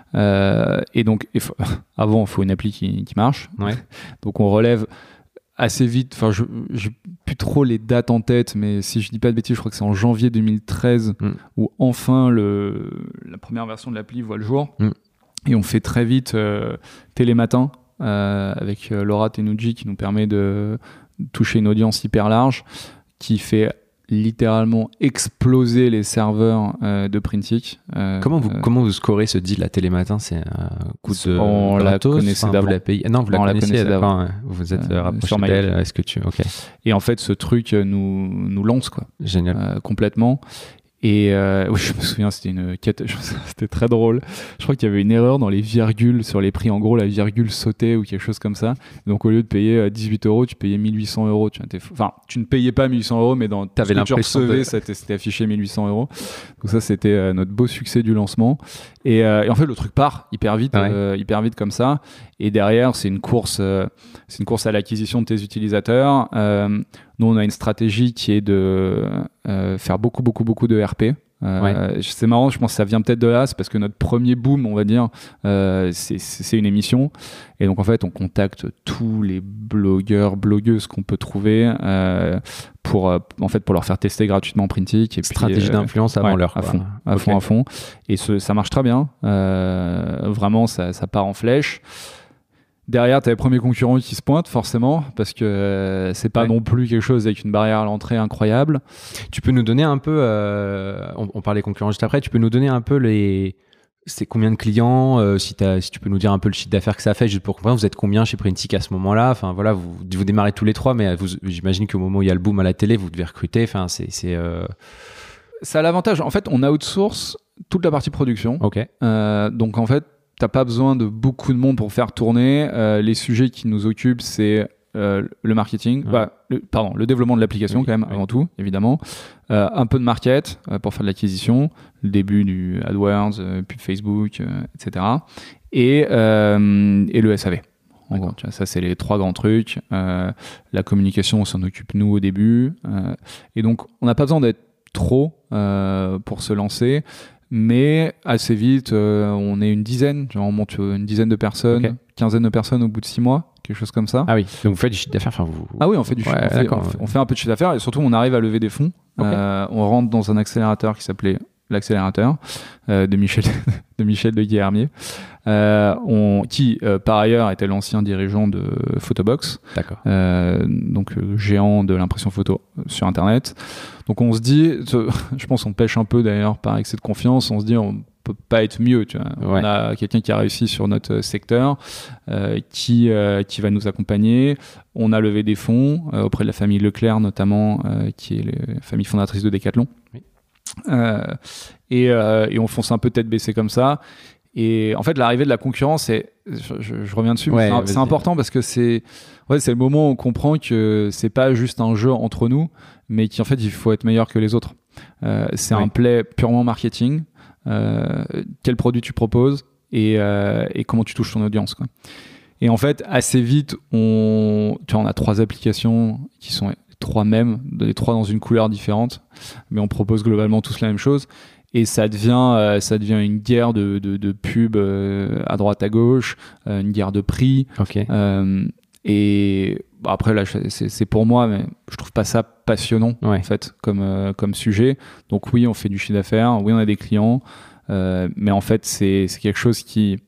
Euh, et donc, il faut, avant, il faut une appli qui, qui marche. Ouais. Donc, on relève assez vite. Enfin, je j'ai plus trop les dates en tête, mais si je dis pas de bêtises, je crois que c'est en janvier deux mille treize mm. où enfin le la première version de l'appli voit le jour. Mm. Et on fait très vite euh, Télématin euh, avec euh, Laura Tenouji qui nous permet de toucher une audience hyper large, qui fait littéralement exploser les serveurs euh, de Printic. Euh, comment vous euh, comment vous scorez ce deal à Télématin? C'est un coup de on la connaissait enfin, d'avant. Vous la payez... Non, vous la on connaissez la d'avant. Hein. Vous êtes euh, rapproché d'elle. Est-ce que tu ok. Et en fait, ce truc nous nous lance quoi. Génial. Euh, complètement. Et euh, oui, je me souviens, c'était une quête, c'était très drôle. Je crois qu'il y avait une erreur dans les virgules sur les prix. En gros, la virgule sautait ou quelque chose comme ça. Donc, au lieu de payer dix-huit euros, tu payais mille huit cents euros. Tu, enfin, tu ne payais pas mille huit cents euros, mais dans t'avais ce que tu recevais, de... ça c'était affiché mille huit cents euros. Donc ça, c'était euh, notre beau succès du lancement. Et, euh, et en fait, le truc part hyper vite, ouais. euh, hyper vite comme ça. Et derrière, c'est une course, euh, c'est une course à l'acquisition de tes utilisateurs. Euh, Nous, on a une stratégie qui est de euh, faire beaucoup, beaucoup, beaucoup de R P. Euh, ouais. C'est marrant, je pense que ça vient peut-être de là, c'est parce que notre premier boom, on va dire, euh, c'est, c'est une émission. Et donc, en fait, on contacte tous les blogueurs, blogueuses qu'on peut trouver euh, pour, euh, en fait, pour leur faire tester gratuitement Printic. Et stratégie puis, euh, d'influence avant ouais, l'heure. À fond, à okay. fond, à fond. Et ce, ça marche très bien. Euh, vraiment, ça, ça part en flèche. Derrière, tu as les premiers concurrents qui se pointent, forcément, parce que euh, c'est pas ouais. non plus quelque chose avec une barrière à l'entrée incroyable. Tu peux nous donner un peu, euh, on, on parlait concurrents juste après, tu peux nous donner un peu les... C'est combien de clients, euh, si, si tu peux nous dire un peu le chiffre d'affaires que ça fait, juste pour comprendre, vous êtes combien chez Printic à ce moment-là? Enfin voilà, vous, vous démarrez tous les trois, mais vous, j'imagine qu'au moment où il y a le boom à la télé, vous devez recruter. Enfin, c'est, c'est, euh... ça a l'avantage. En fait, on outsource toute la partie production. Ok. Euh, donc en fait, t'as pas besoin de beaucoup de monde pour faire tourner. Euh, les sujets qui nous occupent, c'est euh, le marketing, ouais. bah, le, pardon, le développement de l'application oui, quand même, oui. avant tout, évidemment. Euh, un peu de market euh, pour faire de l'acquisition, le début du AdWords, euh, pub Facebook, euh, et cetera. Et, euh, et le S A V. En gros, tu vois, ça, c'est les trois grands trucs. Euh, la communication, on s'en occupe nous au début. Euh, et donc, on n'a pas besoin d'être trop euh, pour se lancer. Mais assez vite, euh, on est une dizaine, genre on monte une dizaine de personnes, okay. quinzaine de personnes au bout de six mois, quelque chose comme ça. Ah oui, donc vous faites du chiffre d'affaires, enfin vous. Ah oui, on fait du ouais, chiffre, on fait, on, fait, on fait un peu de chiffre d'affaires et surtout on arrive à lever des fonds. Okay. Euh, on rentre dans un accélérateur qui s'appelait l'accélérateur euh, de Michel de Michel de Guilhermier, euh, on, qui euh, par ailleurs était l'ancien dirigeant de Photobox, d'accord. Euh, donc euh, géant de l'impression photo sur internet. Donc on se dit, je pense qu'on pêche un peu d'ailleurs par excès de confiance, on se dit on peut pas être mieux, tu vois. Ouais. On a quelqu'un qui a réussi sur notre secteur, euh, qui euh, qui va nous accompagner. On a levé des fonds euh, auprès de la famille Leclerc notamment, euh, qui est la famille fondatrice de Decathlon. Oui. Euh, et, euh, et on fonce un peu tête baissée comme ça. Et en fait, l'arrivée de la concurrence, c'est, je, je, je reviens dessus, ouais, c'est, c'est important parce que c'est, ouais, c'est le moment où on comprend que c'est pas juste un jeu entre nous, mais qu'en fait, il faut être meilleur que les autres. Euh, c'est ouais. un play purement marketing. Euh, quel produit tu proposes et, euh, et comment tu touches ton audience, quoi. Et en fait, assez vite, on, tu vois, on a trois applications qui sont trois mêmes, les trois dans une couleur différente, mais on propose globalement tous la même chose. et ça devient, euh, ça devient une guerre de, de, de pubs euh, à droite à gauche, euh, une guerre de prix. Ok. Euh, et bah, après là, c'est, c'est pour moi, mais je trouve pas ça passionnant Ouais. en fait comme euh, comme sujet. Donc oui, on fait du chiffre d'affaires, oui, on a des clients, euh, mais en fait, c'est c'est quelque chose qui,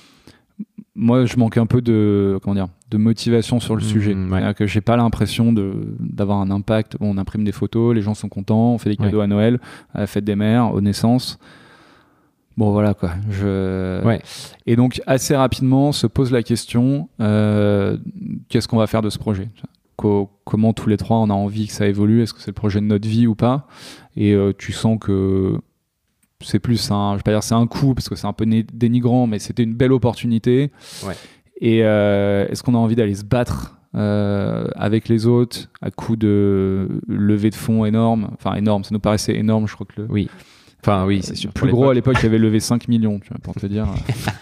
moi, je manque un peu de comment dire, de motivation sur le Mmh, sujet. ouais. C'est-à-dire que j'ai pas l'impression de d'avoir un impact. Bon, on imprime des photos, les gens sont contents, on fait des cadeaux Ouais. à Noël, à la fête des mères, aux naissances. Bon, voilà quoi. Je... Ouais. Et donc, assez rapidement, se pose la question euh, qu'est-ce qu'on va faire de ce projet ? Co- Comment tous les trois on a envie que ça évolue ? Est-ce que c'est le projet de notre vie ou pas ? Et euh, tu sens que c'est plus un, je vais pas dire c'est un coup parce que c'est un peu né- dénigrant, mais c'était une belle opportunité. Ouais. Et euh, est-ce qu'on a envie d'aller se battre euh, avec les autres à coup de levée de fonds énorme, enfin énorme, ça nous paraissait énorme, je crois que le Oui. Enfin, oui, c'est sûr. plus gros à l'époque, il avait levé cinq millions, tu vois, pour te dire.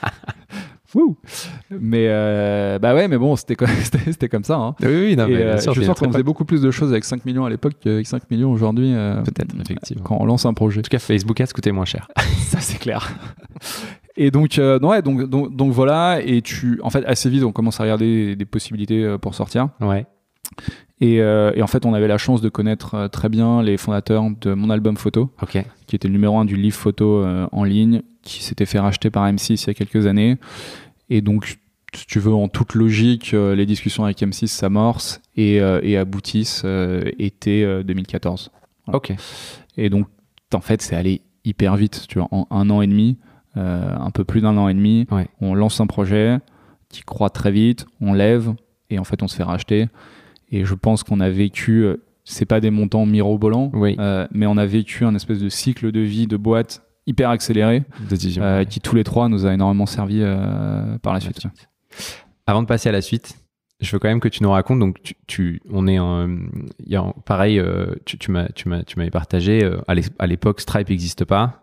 Wouh. Mais euh, bah ouais, mais bon, c'était comme, c'était, c'était comme ça. Hein. Oui, oui, non, Et, mais bien euh, sûr, je c'est sens très qu'on faisait pratique. beaucoup plus de choses avec cinq millions à l'époque qu'avec cinq millions aujourd'hui. euh, Peut-être, effectivement. Quand on lance un projet. En tout cas, Facebook Ads coûtait moins cher. Ça, c'est clair. Et donc, euh, non, ouais, donc, donc, donc voilà. Et tu, en fait, assez vite, on commence à regarder des, des possibilités euh, pour sortir. Ouais. Et, euh, et en fait, on avait la chance de connaître euh, très bien les fondateurs de Mon Album Photo, Ok. qui était le numéro un du livre photo euh, en ligne, qui s'était fait racheter par M six il y a quelques années. Et donc, si tu veux, en toute logique, euh, les discussions avec M six s'amorcent et, euh, et aboutissent euh, été euh, deux mille quatorze. Voilà. Ok. Et donc, en fait, c'est allé hyper vite. Tu vois, en un an et demi, euh, un peu plus d'un an et demi, Ouais. on lance un projet qui croît très vite, on lève et en fait, on se fait racheter. Et je pense qu'on a vécu, euh, c'est pas des montants mirobolants, Oui. euh, mais on a vécu un espèce de cycle de vie de boîte hyper accéléré, Décision. euh, Ouais. qui tous les trois nous a énormément servi euh, par la suite. Avant de passer à la suite, je veux quand même que tu nous racontes. Donc, tu, tu on est en, il y a, pareil, euh, tu, tu m'as, tu m'as, tu m'avais partagé. Euh, à, l'é- à l'époque, Stripe n'existe pas.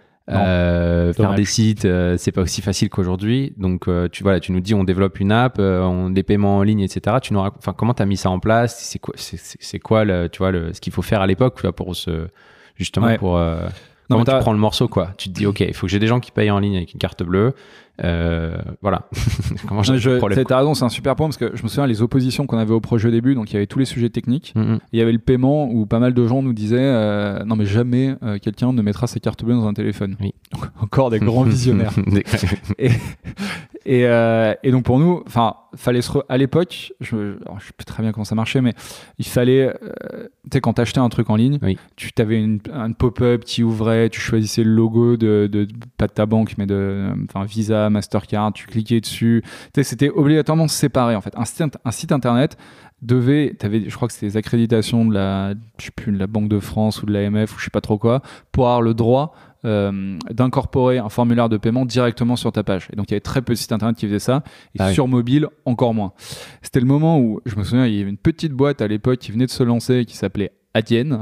Euh, faire Dommage. des sites, euh, c'est pas aussi facile qu'aujourd'hui. Donc, euh, tu voilà, tu nous dis, on développe une app, euh, on des paiements en ligne, et cetera. Tu nous racontes, enfin, comment t'as mis ça en place ? C'est quoi, c'est, c'est, c'est quoi le, tu vois, le, ce qu'il faut faire à l'époque, tu vois, pour se, justement, Ouais. pour euh, Non, comment mais tu t'as- prends le morceau, quoi. Tu te dis, ok, il faut que j'ai des gens qui payent en ligne avec une carte bleue. Euh, voilà. Comment Je, je, je, problème, t'as t'as raison, c'est un super point parce que je me souviens les oppositions qu'on avait au projet au début, donc il y avait tous les sujets techniques. Mm, mm. Il y avait le paiement où pas mal de gens nous disaient euh, non mais jamais euh, quelqu'un ne mettra sa carte bleue dans un téléphone. Oui. Donc, encore des grands visionnaires. Des- et, et, euh, et donc pour nous, enfin, fallait se re- à l'époque, je, alors, je sais plus très bien comment ça marchait, mais il fallait, euh, tu sais, quand t'achetais un truc en ligne, Oui. tu t'avais une, un pop-up qui ouvrait, tu choisissais le logo de, de, de- pas de ta banque, mais de, enfin, Visa, Mastercard, tu cliquais dessus. Tu sais, c'était obligatoirement séparé en fait. Un site, un site internet devait, t'avais, je crois que c'était les accréditations de la, je sais plus, de la Banque de France ou de l'A M F ou je sais pas trop quoi, pour avoir le droit euh, d'incorporer un formulaire de paiement directement sur ta page. Et donc il y avait très peu de sites internet qui faisaient ça, et Ah oui. sur mobile encore moins. C'était le moment où, je me souviens, il y avait une petite boîte à l'époque qui venait de se lancer, qui s'appelait Adyen,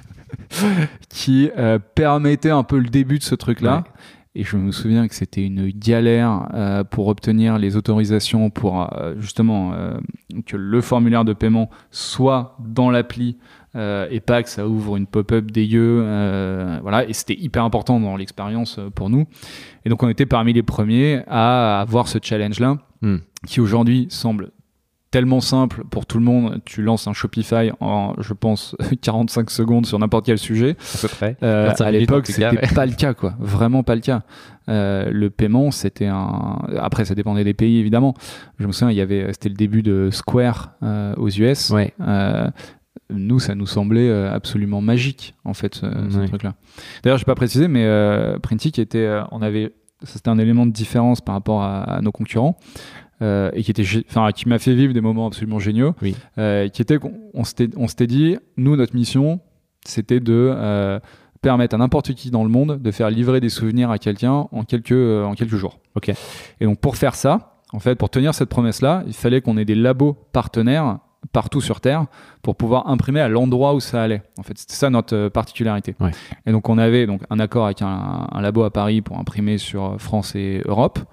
qui euh, permettait un peu le début de ce truc-là. Ouais. Et je me souviens que c'était une galère euh, pour obtenir les autorisations pour euh, justement euh, que le formulaire de paiement soit dans l'appli euh, et pas que ça ouvre une pop-up dégueu. Euh, voilà. Et c'était hyper important dans l'expérience euh, pour nous. Et donc on était parmi les premiers à avoir ce challenge-là, Hmm. qui aujourd'hui semble tellement simple pour tout le monde. Tu lances un Shopify en, je pense, quarante-cinq secondes sur n'importe quel sujet. À peu près. Euh, vingt-cinq à minutes, l'époque, en tout cas, c'était ouais. pas le cas, quoi. Vraiment pas le cas. Euh, le paiement, c'était un. Après, ça dépendait des pays, évidemment. Je me souviens, il y avait, c'était le début de Square euh, aux U S. Ouais. Euh, nous, ça nous semblait euh, absolument magique, en fait, ce, ce Ouais. truc-là. D'ailleurs, je vais pas préciser, mais euh, Printic était, euh, on avait, ça, c'était un élément de différence par rapport à, à nos concurrents. Euh, et qui était, gé- enfin, qui m'a fait vivre des moments absolument géniaux. Oui. Euh, qui était qu'on on s'était, on s'était dit, nous, notre mission, c'était de euh, permettre à n'importe qui dans le monde de faire livrer des souvenirs à quelqu'un en quelques, euh, en quelques jours. Ok. Et donc, pour faire ça, en fait, pour tenir cette promesse-là, il fallait qu'on ait des labos partenaires partout sur Terre pour pouvoir imprimer à l'endroit où ça allait. En fait, c'était ça notre euh, particularité. Ouais. Et donc, on avait donc un accord avec un, un labo à Paris pour imprimer sur France et Europe.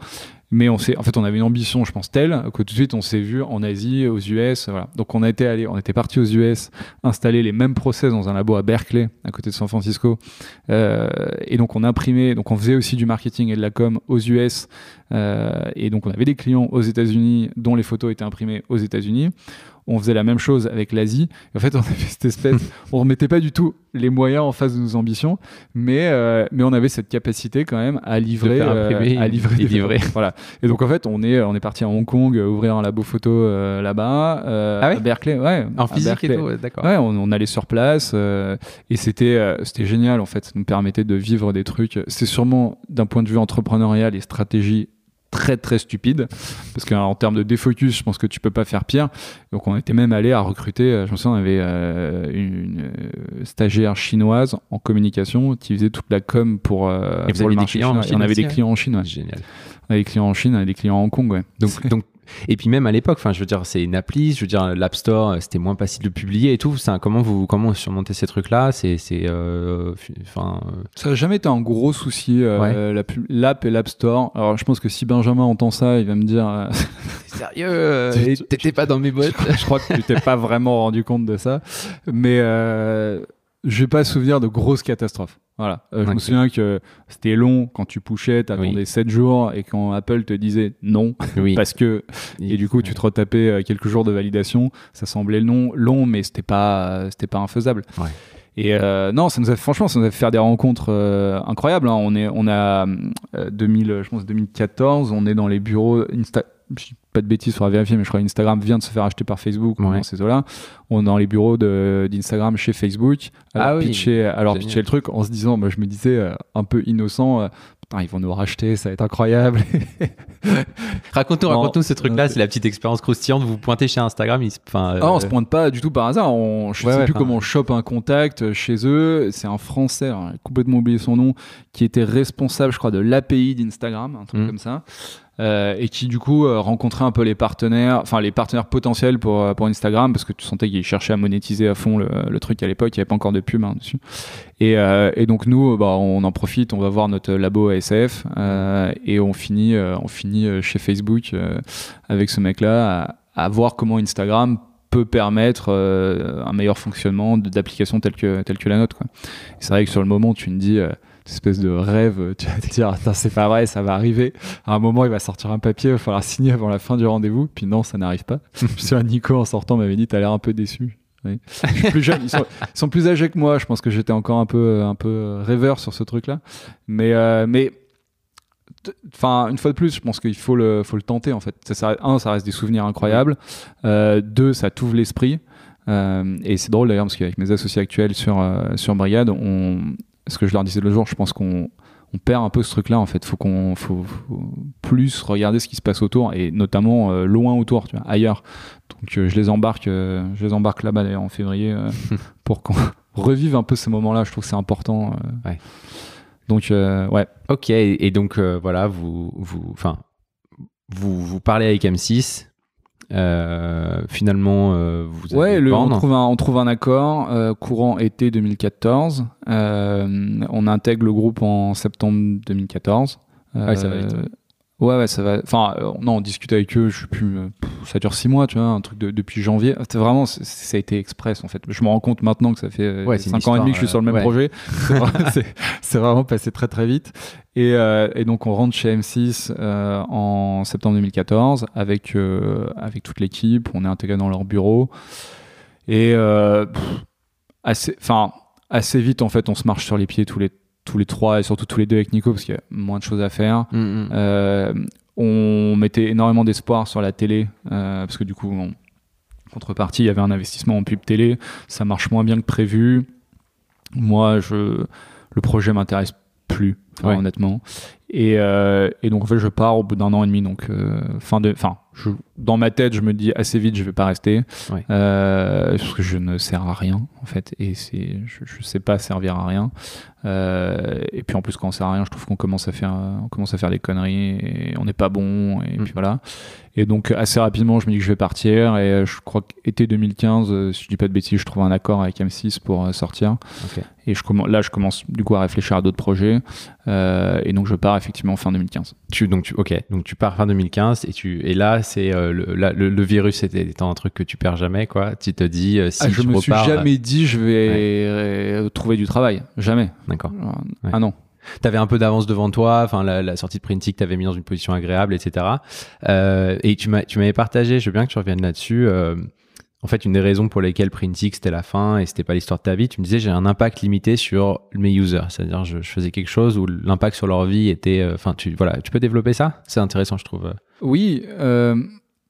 Mais on s'est, en fait, on avait une ambition, je pense, telle que tout de suite, on s'est vu en Asie, aux U S. Voilà. Donc, on a été allé, on était parti aux U S, installer les mêmes process dans un labo à Berkeley, à côté de San Francisco. Euh, et donc, on imprimait, donc on faisait aussi du marketing et de la com aux U S. Euh, et donc, on avait des clients aux États-Unis dont les photos étaient imprimées aux États-Unis. On faisait la même chose avec l'Asie. En fait, on avait cette espèce, on remettait pas du tout les moyens en face de nos ambitions, mais euh, mais on avait cette capacité quand même à livrer, euh, à livrer, et livrer. Voilà. Et donc en fait, on est on est parti à Hong Kong euh, ouvrir un labo photo euh, là-bas, euh, ah ouais à Berkeley, ouais, en physique Berkeley. et tout, ouais, d'accord. Ouais, on, on allait sur place euh, et c'était euh, c'était génial en fait. Ça nous permettait de vivre des trucs. C'est sûrement d'un point de vue entrepreneurial et stratégie très très stupide parce qu'en termes de défocus je pense que tu peux pas faire pire. Donc on était même allé à recruter, je me souviens on avait euh, une, une stagiaire chinoise en communication qui faisait toute la com pour, euh, et vous pour avez le des marché clients chinois. en Chine Et on avait aussi, des clients en Chine, ouais. Génial. On avait des clients en Chine, on avait des clients à Hong Kong, ouais. Donc, donc, et puis même à l'époque, enfin, je veux dire, c'est une appli, je veux dire, l'App Store, c'était moins facile de publier et tout. Ça, comment vous, comment vous surmontez ces trucs-là? C'est, c'est, euh, enfin. Euh... Ça n'a jamais été un gros souci, euh, ouais. la, l'app et l'App Store. Alors, je pense que si Benjamin entend ça, il va me dire. Euh... T'es sérieux euh, T'étais pas dans mes bottes. Je crois que tu t'es pas vraiment rendu compte de ça, mais euh, je n'ai pas souvenir de grosses catastrophes. Voilà. Euh, je okay. me souviens que c'était long quand tu pushais, t'attendais oui. sept jours et quand Apple te disait non, oui. parce que et, et du coup tu te retapais quelques jours de validation, ça semblait long, long mais c'était pas, c'était pas infaisable. Ouais. Et euh, non, ça nous a franchement, ça nous a fait faire des rencontres euh, incroyables. Hein. On est, on a euh, deux mille, je pense deux mille quatorze, on est dans les bureaux Insta. Je dis pas de bêtises, il faudra vérifier, mais je crois Instagram vient de se faire acheter par Facebook. Ouais. Dans ces eaux-là, on est dans les bureaux de, d'Instagram chez Facebook. Ah alors, oui, pitcher, alors pitcher le truc en se disant, moi, je me disais euh, un peu innocent. Euh, Putain, ils vont nous racheter, ça va être incroyable. raconte-nous, raconte-nous ce truc-là, c'est la petite expérience croustillante. Vous pointez chez Instagram, ils, euh... ah, on se pointe pas du tout par hasard. On, je ouais, sais ouais, plus comment on chope un contact chez eux. C'est un Français, alors, j'ai complètement oublié son nom, qui était responsable, je crois, de l'A P I d'Instagram, un truc mmh. comme ça. Euh, et qui du coup euh, rencontrait un peu les partenaires, enfin les partenaires potentiels pour pour Instagram, parce que tu sentais qu'ils cherchaient à monétiser à fond le, le truc à l'époque, il n'y avait pas encore de pub hein, dessus. Et, euh, et donc nous, bah, on en profite, on va voir notre labo à S F euh, et on finit, euh, on finit chez Facebook euh, avec ce mec-là à, à voir comment Instagram peut permettre euh, un meilleur fonctionnement d'applications telles que telles que la nôtre, quoi. Et c'est vrai que sur le moment, tu me dis euh, espèce de rêve, tu vas te dire c'est pas vrai, ça va arriver, à un moment il va sortir un papier, il va falloir signer avant la fin du rendez-vous, puis non, ça n'arrive pas. Je suis un Nico en sortant m'avait dit t'as l'air un peu déçu. Oui. Je suis plus jeune, ils sont, ils sont plus âgés que moi, je pense que j'étais encore un peu un peu rêveur sur ce truc là, mais euh, mais enfin une fois de plus je pense qu'il faut le faut le tenter en fait. Ça, ça, un, ça reste des souvenirs incroyables, euh, deux, ça t'ouvre l'esprit, euh, et c'est drôle d'ailleurs parce qu'avec mes associés actuels sur euh, sur Brigade, on ce que je leur disais le jour, je pense qu'on on perd un peu ce truc-là en fait. Faut qu'on faut, faut plus regarder ce qui se passe autour et notamment euh, loin autour, tu vois, ailleurs. Donc euh, je les embarque, euh, je les embarque là-bas d'ailleurs en février euh, pour qu'on revive un peu ces moments-là. Je trouve que c'est important. Euh. Ouais. Donc euh, ouais. Ok. Et donc euh, voilà, vous vous enfin vous vous parlez avec M six. Euh, finalement, euh, vous ouais, allez le, vendre. on trouve un, on trouve un accord euh, courant été deux mille quatorze. Euh, on intègre le groupe en septembre deux mille quatorze. Euh, ouais, ça va vite. Ouais, ouais, ça va. Enfin, euh, non, on discute avec eux. Je sais plus. Euh, ça dure six mois, tu vois, un truc de, depuis janvier. C'est vraiment, c'est, ça a été express en fait. Je me rends compte maintenant que ça fait euh, ouais, cinq ans et demi que je suis sur le même ouais. projet. C'est vraiment, c'est, c'est vraiment passé très très vite. Et, euh, et donc on rentre chez M six euh, en septembre deux mille quatorze avec euh, avec toute l'équipe. On est intégré dans leur bureau et euh, pff, assez, enfin assez vite en fait, on se marche sur les pieds tous les tous les trois et surtout tous les deux avec Nico parce qu'il y a moins de choses à faire. Mm-hmm. Euh, on mettait énormément d'espoir sur la télé euh, parce que du coup, en contrepartie, il y avait un investissement en pub télé. Ça marche moins bien que prévu. Moi, je, le projet m'intéresse plus, enfin, ouais. honnêtement. Et, euh, et donc en fait, je pars au bout d'un an et demi. Donc euh, fin de, enfin, je, dans ma tête, je me dis assez vite, je vais pas rester ouais. euh, parce que je ne sers à rien en fait, et c'est, je, je sais pas servir à rien. Euh, et puis en plus, quand on sert à rien, je trouve qu'on commence à faire, on commence à faire des conneries et on n'est pas bon. Et mmh. puis voilà. Et donc assez rapidement, je me dis que je vais partir. Et je crois qu'été deux mille quinze, si je dis pas de bêtises, je trouve un accord avec M six pour sortir. Okay. Et je commence, là, je commence du coup à réfléchir à d'autres projets. Euh, et donc je pars effectivement fin deux mille quinze. Tu, donc tu, ok, donc tu pars fin deux mille quinze et, tu, et là, c'est, euh, le, la, le, le virus étant un truc que tu perds jamais, quoi. Tu te dis, euh, si ah, je je me repars, suis jamais euh... dit je vais ouais. trouver du travail. Jamais. D'accord. Ouais. Ah non. T'avais un peu d'avance devant toi, enfin la, la sortie de Printic t'avais mis dans une position agréable, et cetera. Euh, et tu, m'as, tu m'avais partagé, je veux bien que tu reviennes là-dessus, euh, en fait une des raisons pour lesquelles Printic c'était la fin et c'était pas l'histoire de ta vie, tu me disais j'ai un impact limité sur mes users, c'est-à-dire je, je faisais quelque chose où l'impact sur leur vie était, enfin euh, tu, voilà, tu peux développer ça ? C'est intéressant je trouve. Oui, euh...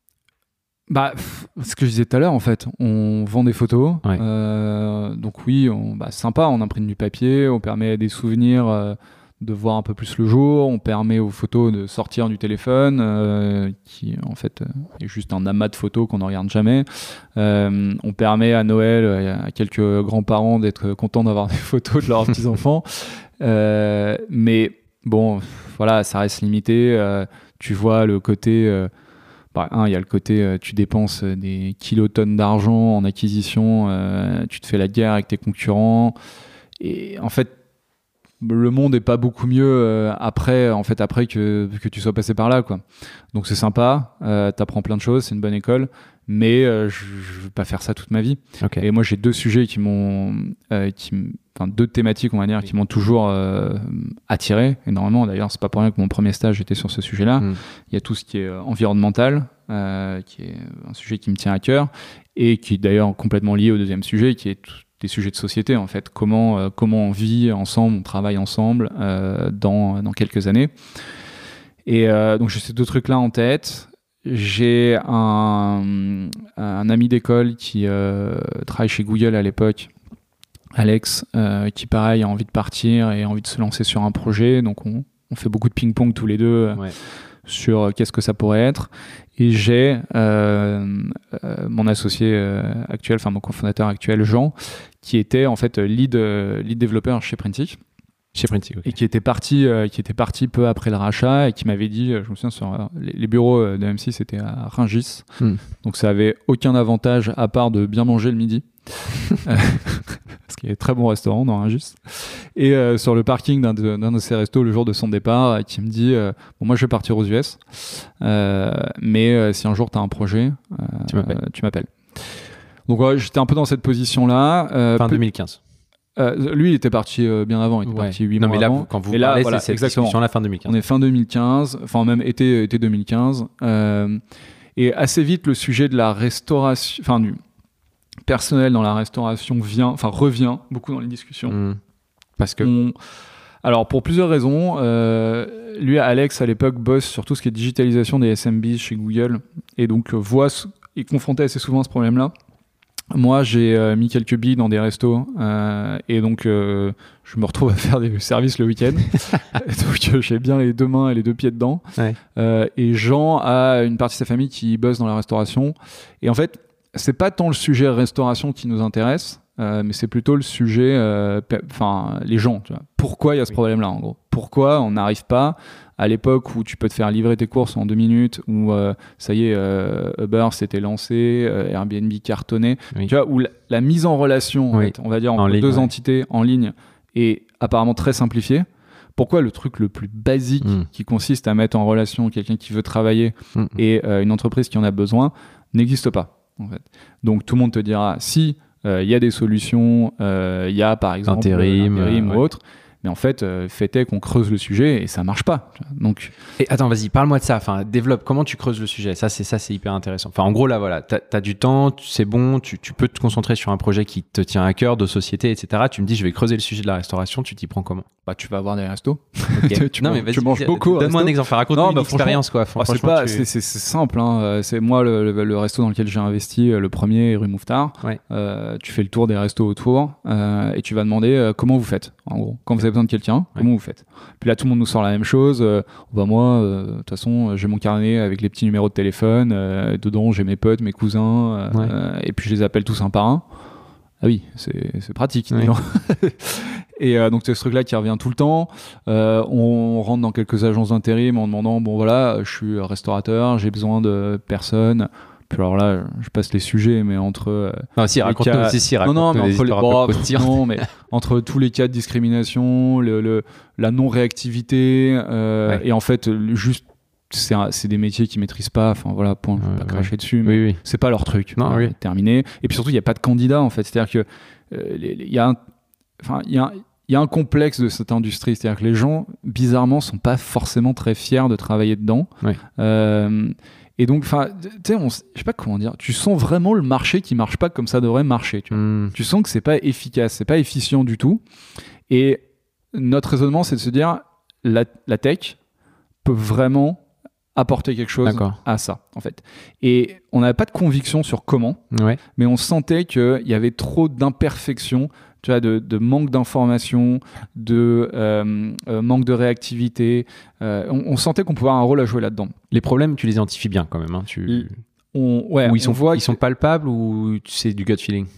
Bah, ce que je disais tout à l'heure, en fait, on vend des photos, ouais. euh, donc oui, on, bah, sympa, on imprime du papier, on permet des souvenirs euh, de voir un peu plus le jour, on permet aux photos de sortir du téléphone, euh, qui en fait euh, est juste un amas de photos qu'on ne regarde jamais. Euh, on permet à Noël, euh, à quelques grands-parents d'être contents d'avoir des photos de leurs petits-enfants, euh, mais bon, voilà, ça reste limité. Euh, tu vois le côté... Euh, Bah, un, il y a le côté, euh, tu dépenses des kilotonnes d'argent en acquisition, euh, tu te fais la guerre avec tes concurrents, et en fait, le monde est pas beaucoup mieux euh, après, en fait, après que, que tu sois passé par là, quoi. Donc c'est sympa, euh, t'apprends plein de choses, c'est une bonne école, mais euh, je, je veux pas faire ça toute ma vie. Okay. Et moi, j'ai deux sujets qui m'ont, euh, qui, enfin deux thématiques, on va dire, oui. qui m'ont toujours euh, attiré énormément. D'ailleurs, c'est pas pour rien que mon premier stage était sur ce sujet-là. Mm. Il y a tout ce qui est environnemental, euh, qui est un sujet qui me tient à cœur et qui est d'ailleurs complètement lié au deuxième sujet, qui est tout, des sujets de société, en fait. Comment, euh, comment on vit ensemble, on travaille ensemble euh, dans, dans quelques années. Et euh, donc, j'ai ces deux trucs-là en tête. J'ai un, un ami d'école qui euh, travaille chez Google à l'époque, Alex, euh, qui pareil a envie de partir et a envie de se lancer sur un projet. Donc, on, on fait beaucoup de ping-pong tous les deux ouais. sur euh, qu'est-ce que ça pourrait être. Et j'ai euh, euh, mon associé euh, actuel, enfin mon cofondateur actuel, Jean, qui était en fait lead, euh, lead développeur chez Printic. Chez Printic, okay. Et qui était parti, euh, qui était parti peu après le rachat et qui m'avait dit, je me souviens, sur euh, les, les bureaux de M six c'était à Rungis, hmm. donc ça avait aucun avantage à part de bien manger le midi, parce qu'il y a des très bons restaurants dans Rungis. Et euh, sur le parking d'un de, d'un de ces restos le jour de son départ, qui me dit, euh, bon moi je vais partir aux U S, euh, mais euh, si un jour tu as un projet, euh, tu m'appelles. Euh, tu m'appelles. Donc ouais, j'étais un peu dans cette position-là. Euh, fin deux mille quinze. Euh, lui, il était parti euh, bien avant. Il était ouais. parti huit non, mois mais là, avant. Quand vous et là, parlez, voilà, c'est cette discussion-là fin deux mille quinze. On est fin deux mille quinze, enfin même été, été deux mille quinze. Euh, et assez vite, le sujet de la restauration, enfin du personnel dans la restauration vient, enfin revient beaucoup dans les discussions. Mmh. Parce que. On, alors pour plusieurs raisons. Euh, lui, Alex, à l'époque, bosse sur tout ce qui est digitalisation des S M B chez Google, et donc euh, voit est confronté assez souvent à ce problème-là. Moi, j'ai euh, mis quelques billes dans des restos euh, et donc euh, je me retrouve à faire des services le week-end. Donc euh, j'ai bien les deux mains et les deux pieds dedans. Ouais. Euh, et Jean a une partie de sa famille qui bosse dans la restauration. Et en fait, c'est pas tant le sujet restauration qui nous intéresse, euh, mais c'est plutôt le sujet, enfin euh, les gens. Tu vois. Pourquoi il y a ce oui. problème-là en gros ? Pourquoi on n'arrive pas à l'époque où tu peux te faire livrer tes courses en deux minutes, où euh, ça y est, euh, Uber s'était lancé, euh, Airbnb cartonné, oui. tu vois, où la, la mise en relation, oui. en fait, on va dire, entre en ligne, deux ouais. entités en ligne est apparemment très simplifiée. Pourquoi le truc le plus basique mm. qui consiste à mettre en relation quelqu'un qui veut travailler mm. et euh, une entreprise qui en a besoin n'existe pas, en fait. Donc tout le monde te dira, si il euh, y a des solutions, il euh, y a par exemple intérim, intérim euh, ou ouais. autre, mais en fait, euh, fait est qu'on creuse le sujet et ça marche pas. Donc, et attends, vas-y, parle-moi de ça. Enfin, développe. Comment tu creuses le sujet ? Ça, c'est ça, c'est hyper intéressant. Enfin, en gros, là, voilà, t'as, t'as du temps, c'est bon, tu, tu peux te concentrer sur un projet qui te tient à cœur, de société, et cetera. Tu me dis, je vais creuser le sujet de la restauration. Tu t'y prends comment ? Bah, tu vas avoir des restos. Okay. tu, non, manges, mais vas-y, tu manges beaucoup. Donne-moi un exemple. Raconte-moi bah, une expérience, quoi. Bah, c'est pas, tu... c'est, c'est, c'est simple. Hein. C'est moi le, le, le resto dans lequel j'ai investi, le premier, rue Mouffetard. Ouais. Euh, tu fais le tour des restos autour euh, et tu vas demander euh, comment vous faites. En gros, quand vous avez besoin de quelqu'un, ouais. comment vous faites ? Puis là, tout le monde nous sort la même chose. Euh, bah moi, de euh, toute façon, j'ai mon carnet avec les petits numéros de téléphone. Euh, dedans, j'ai mes potes, mes cousins, euh, ouais. euh, et puis je les appelle tous un par un. Ah oui, c'est, c'est pratique. Ouais. Et euh, donc c'est ce truc-là qui revient tout le temps. Euh, on rentre dans quelques agences d'intérim en demandant, bon voilà, je suis restaurateur, j'ai besoin de personnes Puis alors là, je passe les sujets, mais entre. Euh, non, si, raconte-nous cas... aussi, si, non, non, mais entre les... bon, non, mais entre tous les cas de discrimination, le, le, la non-réactivité, euh, ouais. et en fait, juste. C'est, un, c'est des métiers qu'ils maîtrisent pas, enfin voilà, point, je vais ouais, pas cracher ouais. dessus, mais oui, oui. c'est pas leur truc. Non, voilà, oui. Terminé. Et puis surtout, il n'y a pas de candidat en fait. C'est-à-dire que il euh, y a un, enfin il y a, il y a un complexe de cette industrie. C'est-à-dire que les gens, bizarrement, sont pas forcément très fiers de travailler dedans. Ouais. Euh, et donc, enfin, tu sais, je sais pas comment dire. Tu sens vraiment le marché qui marche pas comme ça devrait marcher. Tu, mm. tu sens que c'est pas efficace, c'est pas efficient du tout. Et notre raisonnement, c'est de se dire, la, la tech peut vraiment apporter quelque chose D'accord. à ça, en fait. Et on n'avait pas de conviction sur comment, ouais. mais on sentait qu'il y avait trop d'imperfections, tu vois, de, de manque d'informations, de euh, euh, manque de réactivité. Euh, on, on sentait qu'on pouvait avoir un rôle à jouer là-dedans. Les problèmes, tu les identifies bien quand même. Hein, tu... on, ouais, ou ils, on sont, voit ils que... sont palpables ou c'est du gut feeling?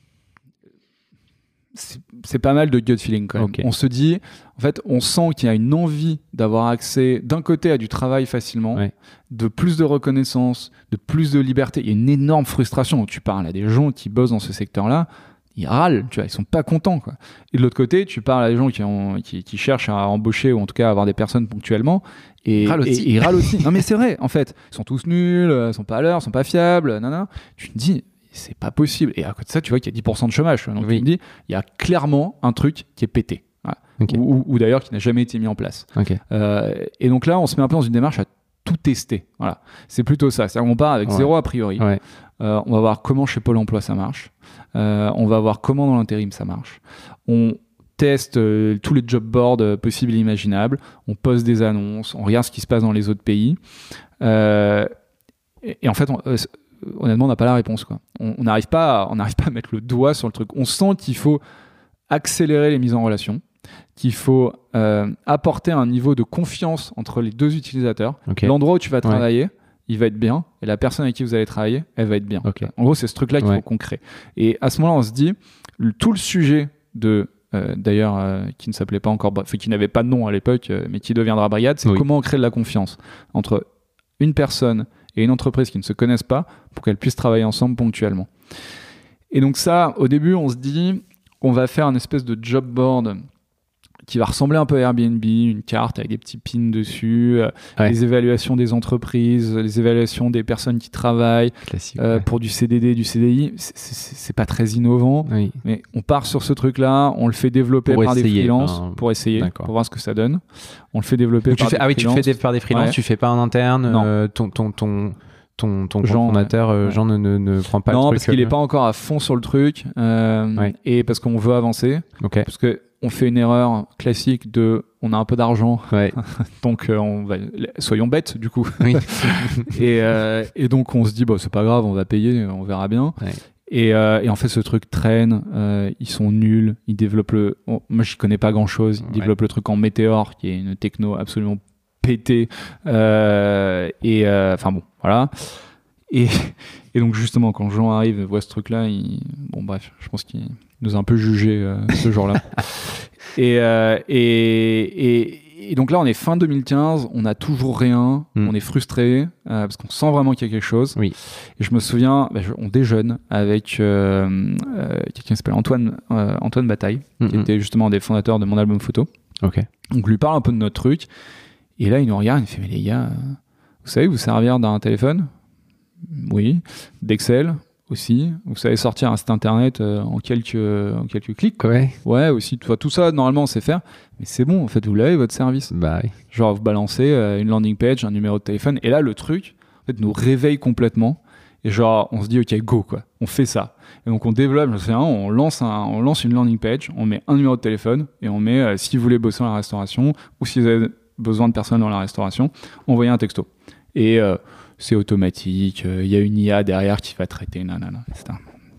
C'est, c'est pas mal de gut feeling quand même. Okay. On se dit, en fait, on sent qu'il y a une envie d'avoir accès d'un côté à du travail facilement, ouais. de plus de reconnaissance, de plus de liberté. Il y a une énorme frustration. Tu parles à des gens qui bossent dans ce secteur-là, ils râlent, tu vois, ils sont pas contents, quoi. Et de l'autre côté, tu parles à des gens qui, ont, qui, qui cherchent à embaucher ou en tout cas à avoir des personnes ponctuellement, et ils râlent aussi. Et, et ils râlent aussi. Non mais c'est vrai, en fait, ils sont tous nuls, ils sont pas à l'heure, ils sont pas fiables, non non. Tu te dis. C'est pas possible. Et à côté de ça, tu vois qu'il y a dix pour cent de chômage. Donc oui. tu me dis, il y a clairement un truc qui est pété. Voilà. Okay. Ou, ou, ou d'ailleurs qui n'a jamais été mis en place. Okay. Euh, et donc là, on se met un peu dans une démarche à tout tester. Voilà. C'est plutôt ça. C'est-à-dire qu'on part avec ouais. zéro a priori. Ouais. Euh, on va voir comment chez Pôle emploi ça marche. Euh, on va voir comment dans l'intérim ça marche. On teste euh, tous les job boards euh, possibles et imaginables. On poste des annonces. On regarde ce qui se passe dans les autres pays. Euh, et, et en fait, on, euh, honnêtement, on n'a pas la réponse, quoi. On n'arrive pas, à, on n'arrive pas à mettre le doigt sur le truc. On sent qu'il faut accélérer les mises en relation, qu'il faut euh, apporter un niveau de confiance entre les deux utilisateurs. Okay. L'endroit où tu vas travailler, ouais. il va être bien, et la personne avec qui vous allez travailler, elle va être bien. Okay. En gros, c'est ce truc-là qu'il ouais. faut qu'on crée. Et à ce moment-là, on se dit, le, tout le sujet de, euh, d'ailleurs, euh, qui ne s'appelait pas encore, enfin, qui n'avait pas de nom à l'époque, euh, mais qui deviendra Brigade, c'est oui. comment on crée de la confiance entre une personne et une entreprise qui ne se connaissent pas pour qu'elles puissent travailler ensemble ponctuellement. Et donc ça, au début, on se dit, on va faire une espèce de job board qui va ressembler un peu à Airbnb, une carte avec des petits pins dessus, ouais. les évaluations des entreprises, les évaluations des personnes qui travaillent, Classique, euh, ouais. pour du C D D, du C D I. C'est, c'est, c'est pas très innovant, oui. mais on part sur ce truc-là, on le fait développer pour par essayer, des freelances, hein, pour essayer, d'accord. pour voir ce que ça donne. On le fait développer Donc par tu fais, des ah oui, freelances. tu fais des, par des freelances, ouais. tu fais pas en interne, non. Euh, ton ton ton ton, ton Jean, fondateur euh, ouais. Jean ne, ne, ne prend pas non, le truc. parce qu'il euh, est pas encore à fond sur le truc, euh, ouais. et parce qu'on veut avancer, okay. parce que on fait une erreur classique de on a un peu d'argent, ouais. donc euh, on va, soyons bêtes du coup. Oui. et, euh, et donc on se dit, bah, c'est pas grave, on va payer, on verra bien. Ouais. Et, euh, et en fait, ce truc traîne, euh, ils sont nuls, ils développent le. Oh, moi, je connais pas grand chose, ils ouais. développent le truc en Meteor, qui est une techno absolument pétée. Euh, et enfin euh, bon, voilà. Et, et donc, justement, quand Jean arrive, voit ce truc-là, il... bon, bref, je pense qu'il nous a un peu jugé euh, ce jour-là. Et, euh, et, et, et donc là, on est fin deux mille quinze, on n'a toujours rien, mm. on est frustré, euh, parce qu'on sent vraiment qu'il y a quelque chose. Oui. Et je me souviens, bah, je, on déjeune avec euh, euh, quelqu'un qui s'appelle Antoine, euh, Antoine Bataille, mm-hmm. qui était justement un des fondateurs de mon album photo. Okay. Donc, je lui parle un peu de notre truc. Et là, il nous regarde, il fait, mais les gars, euh, vous savez vous servir d'un téléphone ? Oui. D'Excel aussi. Vous savez sortir un site internet euh, en, quelques, euh, en quelques clics. Ouais. Ouais, aussi. Tout ça, normalement, on sait faire. Mais c'est bon, en fait, vous l'avez, votre service. Bah oui. Genre, vous balancez euh, une landing page, un numéro de téléphone. Et là, le truc, en fait, nous réveille complètement. Et genre, on se dit, OK, go, quoi. On fait ça. Et donc, on développe, je me souviens, on lance, un, on lance une landing page, on met un numéro de téléphone et on met, euh, si vous voulez bosser dans la restauration ou si vous avez besoin de personnes dans la restauration, envoyez un texto. Et euh, c'est automatique, il euh, y a une I A derrière qui va traiter, nanana, et cetera.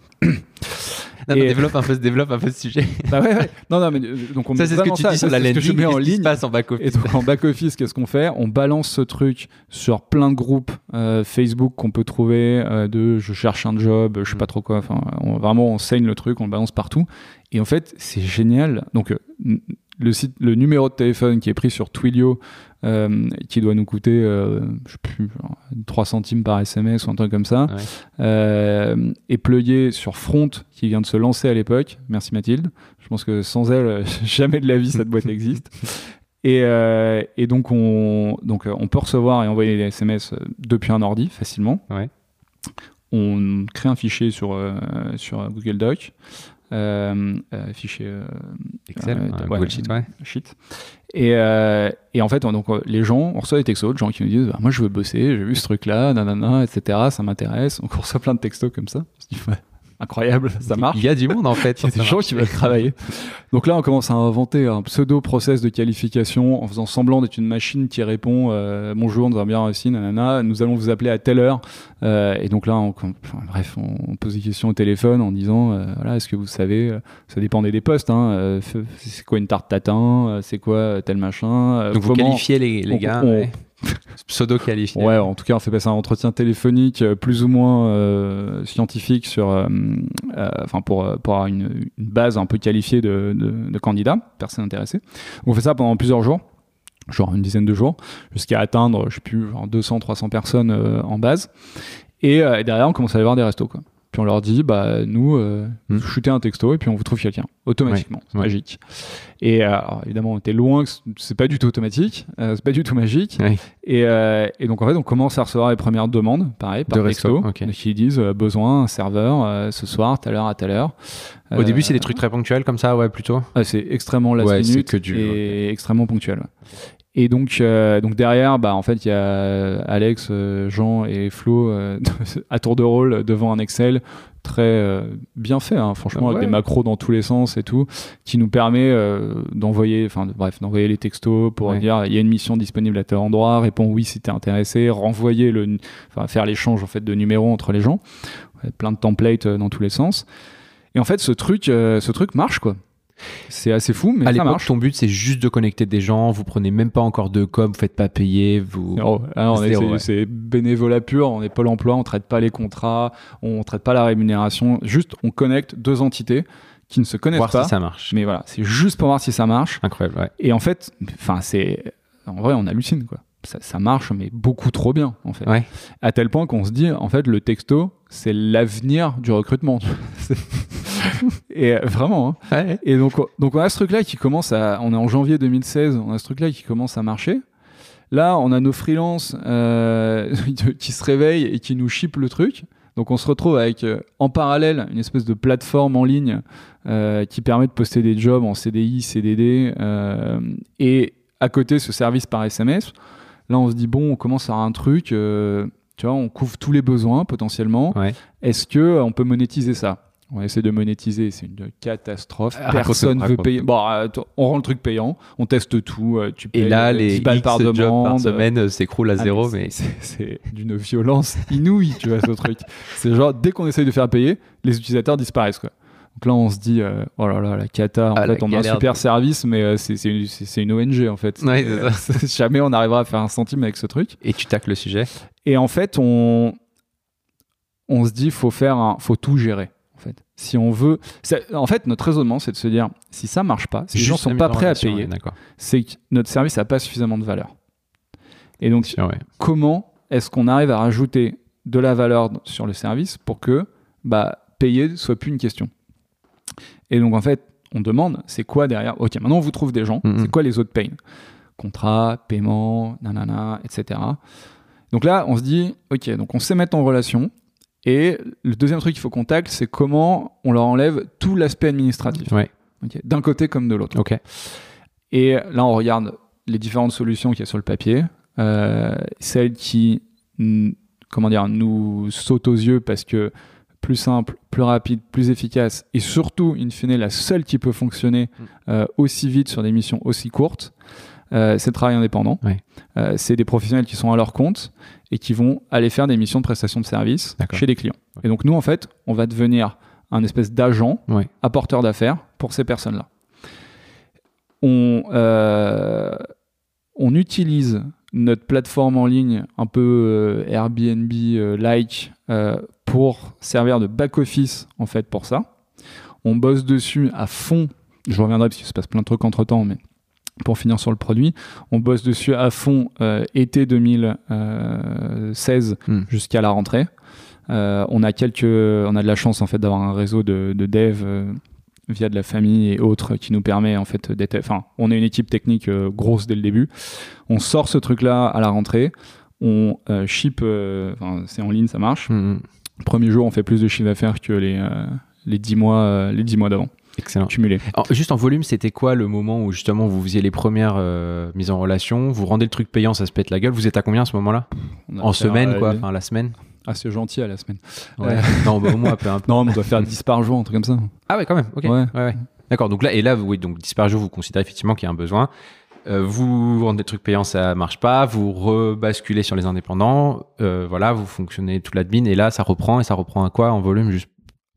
Non, et... non, développe un peu, développe un peu ce sujet. Bah ouais, ouais. Non, non, mais donc on ça, c'est ce que tu ça, dis sur ça, la landing, ce que je mets en ligne. Qu'est-ce qui se passe en back office. Et donc en back office, qu'est-ce qu'on fait ? On balance ce truc sur plein de groupes euh, Facebook qu'on peut trouver euh, de je cherche un job, je sais pas trop quoi. Enfin, on, vraiment, on saigne le truc, on le balance partout. Et en fait, c'est génial. Donc euh, le, site, le numéro de téléphone qui est pris sur Twilio, euh, qui doit nous coûter, euh, je sais plus, genre trois centimes par S M S ou un truc comme ça, Ouais. euh, est plugué sur Front, qui vient de se lancer à l'époque. Merci Mathilde. Je pense que sans elle, jamais de la vie cette boîte existe. Et, euh, et donc, on, donc, on peut recevoir et envoyer les S M S depuis un ordi facilement. Ouais. On crée un fichier sur, euh, sur Google Doc. Euh, euh, fichier euh, Excel, euh, ouais, ouais, Google Sheet, ouais. Sheet. Et, euh, et en fait, on, donc, les gens, on reçoit des textos de gens qui nous disent bah, moi je veux bosser, j'ai vu ce truc-là, nanana, et cetera, ça m'intéresse. Donc on reçoit plein de textos comme ça. On se dit ouais, incroyable, ça marche. Il y a du monde en fait. Il y a des gens qui veulent travailler. Donc là, on commence à inventer un pseudo-process de qualification en faisant semblant d'être une machine qui répond euh, bonjour, nous avons bien réussi, nanana, nous allons vous appeler à telle heure. Euh, et donc là, on, enfin, bref, on, on pose des questions au téléphone en disant euh, voilà, est-ce que vous savez, euh, ça dépendait des postes, hein, euh, c'est quoi une tarte tatin, euh, c'est quoi tel machin. Euh, Donc vous comment, qualifiez les, les on, gars. on, Ouais. Pseudo-qualifié. Ouais, en tout cas, on fait passer un entretien téléphonique euh, plus ou moins euh, scientifique sur, euh, euh, enfin pour, pour avoir une, une base un peu qualifiée de, de, de candidats, personnes intéressées. On fait ça pendant plusieurs jours, genre une dizaine de jours, jusqu'à atteindre, je sais plus, genre deux cents, trois cents personnes euh, en base. Et, euh, et derrière, on commence à aller voir des restos, quoi. Puis on leur dit, bah, nous, euh, mmh. shootez un texto et puis on vous trouve quelqu'un, automatiquement. Ouais, c'est ouais. magique. Et alors, évidemment, on était loin, c'est pas du tout automatique, euh, c'est pas du tout magique. Ouais. Et, euh, et donc, en fait, on commence à recevoir les premières demandes, pareil, par de texto, resto, okay. qui disent euh, besoin, un serveur, euh, ce soir, telle heure à telle heure. Au euh, début, c'est des trucs très ponctuels comme ça, ouais, plutôt. euh, C'est extrêmement last ouais, minute que du, et okay. extrêmement ponctuel. Ouais. Et donc, euh, donc derrière, bah, en fait, il y a Alex, euh, Jean et Flo euh, à tour de rôle devant un Excel très euh, bien fait, hein, franchement, ouais. avec des macros dans tous les sens et tout, qui nous permet euh, d'envoyer, enfin, bref, d'envoyer les textos pour ouais. dire il y a une mission disponible à tel endroit, réponds oui si t'es intéressé, renvoyer le, enfin, faire l'échange en fait de numéros entre les gens, plein de templates dans tous les sens. Et en fait, ce truc, euh, ce truc marche quoi. C'est assez fou, mais à ça l'époque, marche. Ton but, c'est juste de connecter des gens. Vous prenez même pas encore de com, vous faites pas payer. Vous... Oh, alors on est, Zéro, c'est, ouais. c'est bénévolat pur. On est Pôle Emploi, on traite pas les contrats, on traite pas la rémunération. Juste, on connecte deux entités qui ne se connaissent voir pas. Si ça marche. Mais voilà, c'est juste pour voir si ça marche. Incroyable, ouais. Et en fait, enfin, c'est en vrai, on hallucine quoi. Ça, ça marche, mais beaucoup trop bien en fait. Ouais. À tel point qu'on se dit, en fait, le texto, c'est l'avenir du recrutement. Et euh, vraiment. Hein. Ouais. Et donc, donc on a ce truc-là qui commence à, on est en janvier deux mille seize, on a ce truc-là qui commence à marcher. Là, on a nos freelances euh, qui se réveillent et qui nous shippent le truc. Donc on se retrouve avec euh, en parallèle une espèce de plateforme en ligne euh, qui permet de poster des jobs en C D I, C D D euh, et à côté ce service par S M S. Là, on se dit bon, on commence à avoir un truc, euh, tu vois, on couvre tous les besoins potentiellement. Ouais. Est-ce que euh, on peut monétiser ça? On essaie de monétiser, c'est une catastrophe. Ah, Personne raconte, veut raconte. payer. Bon, euh, on rend le truc payant, on teste tout. Euh, tu payes Et là, euh, les dix balles X par jobs demande. par semaine euh, s'écroulent à Ah, zéro. mais mais c'est, c'est, c'est d'une violence inouïe, tu vois, ce truc. C'est genre, dès qu'on essaye de faire payer, les utilisateurs disparaissent, quoi. Donc là, on se dit, euh, oh là là, la cata, en Ah, fait, la on a un galère super de- service, mais euh, c'est, c'est, une, c'est, c'est une O N G, en fait. Ouais, c'est C'est- Jamais on arrivera à faire un centime avec ce truc. Et tu tacles le sujet. Et en fait, on, on se dit, faut faire un, faut tout gérer. En fait, si on veut, c'est, en fait, notre raisonnement, c'est de se dire, si ça marche pas, si les gens Juste sont la pas mise en prêts à relation, payer, ouais, d'accord. c'est que notre service n'a pas suffisamment de valeur. Et donc, Ah ouais. comment est-ce qu'on arrive à rajouter de la valeur sur le service pour que bah, payer soit plus une question? Et donc, en fait, on demande, c'est quoi derrière? Ok, maintenant, on vous trouve des gens, Mm-hmm. c'est quoi les autres pains? Contrat, paiement, nanana, et cetera. Donc là, on se dit, ok, donc on sait mettre en relation. Et le deuxième truc qu'il faut qu'on tacle, c'est comment on leur enlève tout l'aspect administratif. Ouais. Ok, d'un côté comme de l'autre. Ok. Et là, on regarde les différentes solutions qu'il y a sur le papier. Euh, celles qui, n- comment dire, nous sautent aux yeux parce que plus simple, plus rapide, plus efficace et surtout, in fine, la seule qui peut fonctionner euh, aussi vite sur des missions aussi courtes, euh, c'est le travail indépendant. Ouais. Euh, c'est des professionnels qui sont à leur compte et qui vont aller faire des missions de prestation de services D'accord. chez des clients. Ouais. Et donc, nous, en fait, on va devenir un espèce d'agent Ouais. apporteur d'affaires pour ces personnes-là. On, euh, on utilise notre plateforme en ligne un peu euh, Airbnb-like euh, pour servir de back-office en fait pour ça. On bosse dessus à fond. Je reviendrai parce qu'il se passe plein de trucs entre-temps, mais pour finir sur le produit. On bosse dessus à fond euh, été deux mille seize mm. jusqu'à la rentrée. Euh, on a quelques, on a de la chance en fait d'avoir un réseau de, de dev euh, via de la famille et autres qui nous permet en fait d'être. Enfin, on est une équipe technique euh, grosse dès le début. On sort ce truc-là à la rentrée. On euh, ship. Euh, c'est en ligne, ça marche. Mm. Premier jour, on fait plus de chiffre d'affaires que les euh, les dix mois euh, les dix mois d'avant. Excellent. Cumulé. Alors, juste en volume, c'était quoi le moment où justement vous faisiez les premières euh, mises en relation, vous rendez le truc payant, ça se pète la gueule. Vous êtes à combien à ce moment-là? En semaine, quoi, enfin la semaine. Ah, c'est gentil à la semaine. Ouais. Euh... Non, bah, au mois, peu importe. Non, on doit faire dix par jour, un truc comme ça. Ah ouais, quand même. Ok. Ouais. Ouais, ouais. D'accord. Donc là, et là, oui, donc dix par jour, vous considérez effectivement qu'il y a un besoin. Euh, vous rendez le truc payant, ça marche pas. Vous rebasculez sur les indépendants. Euh, voilà, vous fonctionnez toute l'admin et là, ça reprend et ça reprend à quoi en volume juste.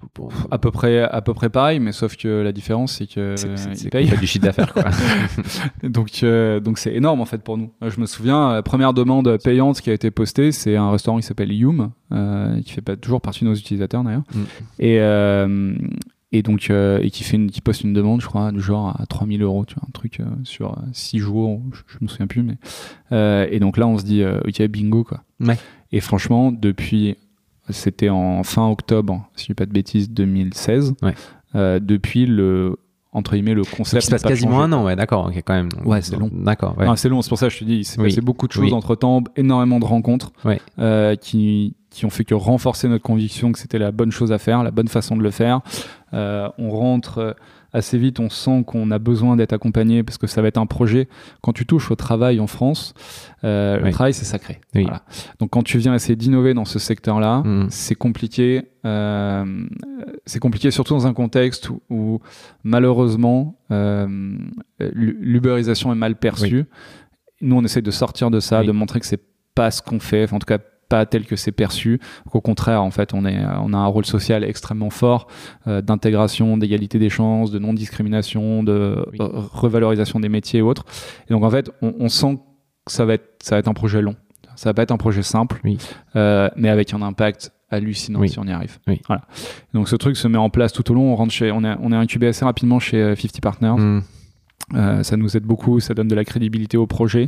À peu près, à peu près pareil, mais sauf que la différence, c'est que c'est, c'est, c'est paye du chiffre d'affaires, quoi. donc, euh, donc c'est énorme en fait pour nous. Je me souviens, la première demande payante qui a été postée, c'est un restaurant qui s'appelle Yum, euh, qui fait pas toujours partie de nos utilisateurs d'ailleurs, mm. et euh, et donc euh, et qui fait une, qui poste une demande, je crois, du genre à trois mille euros, tu vois, un truc euh, sur six jours, je, je me souviens plus, mais euh, et donc là on se dit, euh, ok, bingo quoi. Ouais. Et franchement, depuis c'était en fin octobre, si je dis pas de bêtises, deux mille seize. Ouais. Euh, depuis le entre guillemets le concept. Ça se passe quasiment un an, ouais, d'accord, ok, quand même. Ouais, c'est long. D'accord. Ouais. Non, c'est long, c'est pour ça que je te dis, il s'est oui. passé beaucoup de choses oui. entre temps, énormément de rencontres ouais. euh, qui qui ont fait que renforcer notre conviction que c'était la bonne chose à faire, la bonne façon de le faire. Euh, on rentre assez vite, on sent qu'on a besoin d'être accompagné parce que ça va être un projet. Quand tu touches au travail en France, euh, oui. le travail c'est sacré. Oui. Voilà. Donc quand tu viens essayer d'innover dans ce secteur-là, mmh. c'est compliqué. Euh, c'est compliqué surtout dans un contexte où, où malheureusement euh, l'uberisation est mal perçue. Oui. Nous on essaie de sortir de ça, oui. de montrer que c'est pas ce qu'on fait. Enfin, en tout cas pas tel que c'est perçu. Au contraire, en fait, on, est, on a un rôle social extrêmement fort euh, d'intégration, d'égalité des chances, de non-discrimination, de oui. euh, revalorisation des métiers et autres. Et donc, en fait, on, on sent que ça va, être, ça va être un projet long. Ça va pas être un projet simple, oui. euh, mais avec un impact hallucinant oui. si on y arrive. Oui. Voilà. Donc, ce truc se met en place tout au long. On, rentre chez, on, est, on est incubé assez rapidement chez cinquante Partners. Mm. Euh, ça nous aide beaucoup. Ça donne de la crédibilité au projet.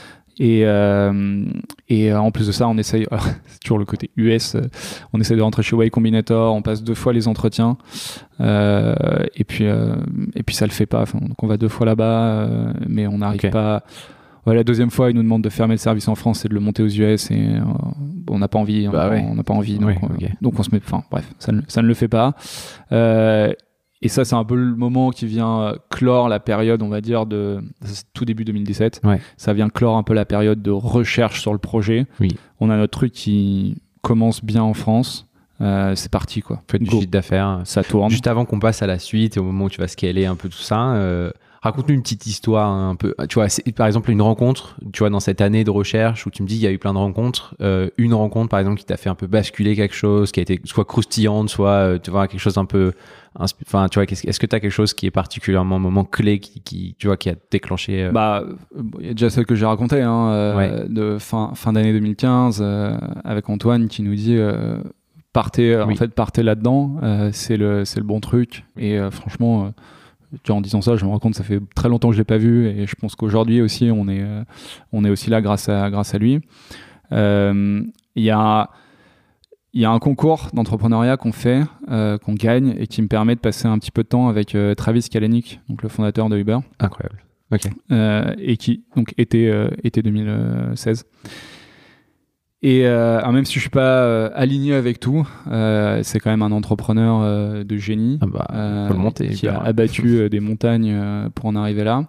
Et, euh, et en plus de ça, on essaye, alors, c'est toujours le côté U S, euh, on essaye de rentrer chez Y Combinator, on passe deux fois les entretiens, euh, et, puis, euh, et puis ça le fait pas. Enfin, donc on va deux fois là-bas, euh, mais on n'arrive okay. pas. Ouais, la deuxième fois, ils nous demandent de fermer le service en France et de le monter aux U S, et euh, on n'a pas envie. Bah on ouais. n'a pas envie, donc, ouais, on, okay. donc on se met. Enfin, bref, ça ne, ça ne le fait pas. Euh, Et ça, c'est un peu le moment qui vient clore la période, on va dire, de c'est tout début deux mille dix-sept. Ouais. Ça vient clore un peu la période de recherche sur le projet. Oui. On a notre truc qui commence bien en France. Euh, c'est parti, quoi. Faites du chiffre d'affaires. Ça tourne. Juste avant qu'on passe à la suite, au moment où tu vas scaler un peu tout ça, euh, raconte-nous une petite histoire un peu. Tu vois, c'est, par exemple, une rencontre, tu vois, dans cette année de recherche où tu me dis il y a eu plein de rencontres. Euh, une rencontre, par exemple, qui t'a fait un peu basculer quelque chose, qui a été soit croustillante, soit, euh, tu vois, quelque chose un peu. Enfin, tu vois, est-ce que tu as quelque chose qui est particulièrement un moment clé qui, qui, tu vois, qui a déclenché euh... Bah, il y a déjà celle que j'ai racontée, hein, euh, ouais. de fin, fin d'année deux mille quinze, euh, avec Antoine qui nous dit euh, partez, oui. en fait, partez là-dedans, euh, c'est le, c'est le bon truc. Et euh, franchement, euh, tu vois, en disant ça, je me rends compte que ça fait très longtemps que je l'ai pas vu, et je pense qu'aujourd'hui aussi, on est, euh, on est aussi là grâce à, grâce à lui. Il euh, y a Il y a un concours d'entrepreneuriat qu'on fait, euh, qu'on gagne et qui me permet de passer un petit peu de temps avec euh, Travis Kalanick, donc le fondateur de Uber. Incroyable. Ok. Euh, et qui donc était euh, été deux mille seize. Et euh, alors même si je suis pas euh, aligné avec tout, euh, c'est quand même un entrepreneur euh, de génie. Ah bah, euh, faut le monter. Qui a abattu euh, des montagnes euh, pour en arriver là.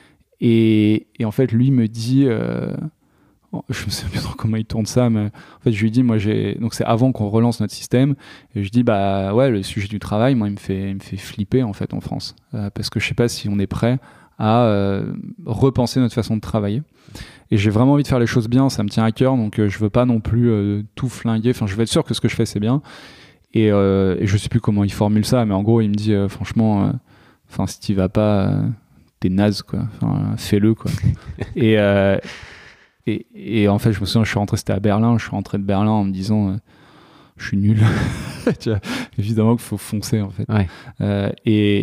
Et, et en fait, lui me dit. Euh, je me sais plus trop comment il tourne ça, mais en fait je lui dis, moi j'ai, donc c'est avant qu'on relance notre système, et je dis bah ouais, le sujet du travail, moi il me fait, il me fait flipper en fait en France, euh, parce que je sais pas si on est prêt à euh, repenser notre façon de travailler, et j'ai vraiment envie de faire les choses bien, ça me tient à cœur, donc euh, je veux pas non plus euh, tout flinguer, enfin je veux être sûr que ce que je fais c'est bien, et, euh, et je sais plus comment il formule ça, mais en gros il me dit euh, franchement, enfin euh, si t'y vas pas, euh, t'es naze quoi, enfin fais-le quoi, et euh, Et, et en fait, je me souviens, je suis rentré, c'était à Berlin, je suis rentré de Berlin en me disant, euh, je suis nul. Tu vois, évidemment qu'il faut foncer, en fait. Ouais. Euh, et tu te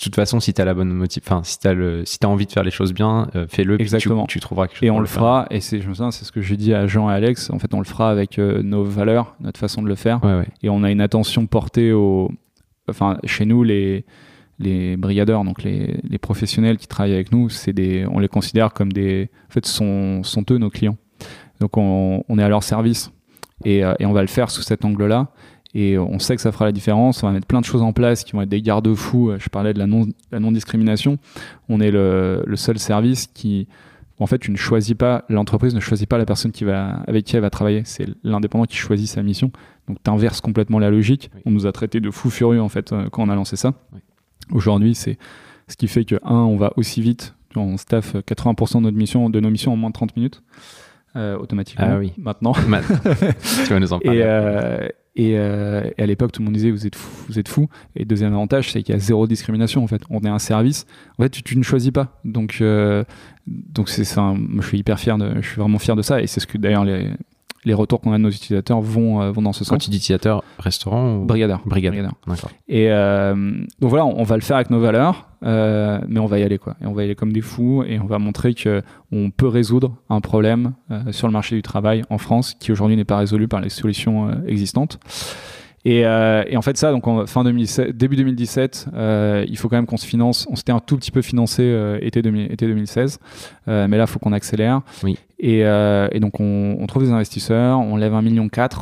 toute façon, si tu as la bonne motive, enfin, si tu as le, si tu as envie de faire les choses bien, euh, fais-le. Exactement. Tu, tu trouveras quelque chose. Et on le le fera. Et c'est, je me souviens, c'est ce que j'ai dit à Jean et Alex. En fait, on le fera avec euh, nos valeurs, notre façon de le faire. Ouais, ouais. Et on a une attention portée au, enfin, chez nous, les, les brigadeurs, donc les, les professionnels qui travaillent avec nous, c'est des, on les considère comme des, en fait, sont, sont eux nos clients. Donc, on, on est à leur service. Et, euh, et on va le faire sous cet angle-là. Et on sait que ça fera la différence. On va mettre plein de choses en place qui vont être des garde-fous. Je parlais de la, non, la non-discrimination. On est le, le seul service qui, en fait, tu ne choisis pas, l'entreprise ne choisit pas la personne qui va, avec qui elle va travailler. C'est l'indépendant qui choisit sa mission. Donc, tu inverses complètement la logique. Oui. On nous a traités de fous furieux, en fait, quand on a lancé ça. Oui. Aujourd'hui, c'est ce qui fait que, un, on va aussi vite. On staff quatre-vingts pour cent de, notre mission, de nos missions en moins de trente minutes. Euh, automatiquement. Ah oui. Maintenant. Tu vas nous en parler. Et, euh, Et, euh, et à l'époque, tout le monde disait vous êtes fous, vous êtes fous. Et deuxième avantage, c'est qu'il y a zéro discrimination en fait. On est un service. En fait, tu, tu ne choisis pas. Donc, euh, donc c'est ça. Moi, je suis hyper fier de, je suis vraiment fier de ça. Et c'est ce que d'ailleurs les les retours qu'on a de nos utilisateurs vont euh, vont dans ce sens. Quand tu dis utilisateur, restaurant ou... Brigadeur. Brigadeur. D'accord. Et euh, donc voilà, on, on va le faire avec nos valeurs, euh, mais on va y aller quoi. Et on va y aller comme des fous et on va montrer que on peut résoudre un problème euh, sur le marché du travail en France qui aujourd'hui n'est pas résolu par les solutions euh, existantes. Et, euh, et en fait ça, donc en fin deux mille dix-sept, début deux mille dix-sept, euh, il faut quand même qu'on se finance. On s'était un tout petit peu financé euh, été, deux mille, été deux mille seize, euh, mais là il faut qu'on accélère. Oui. Et, euh, et donc on, on trouve des investisseurs, on lève un million quatre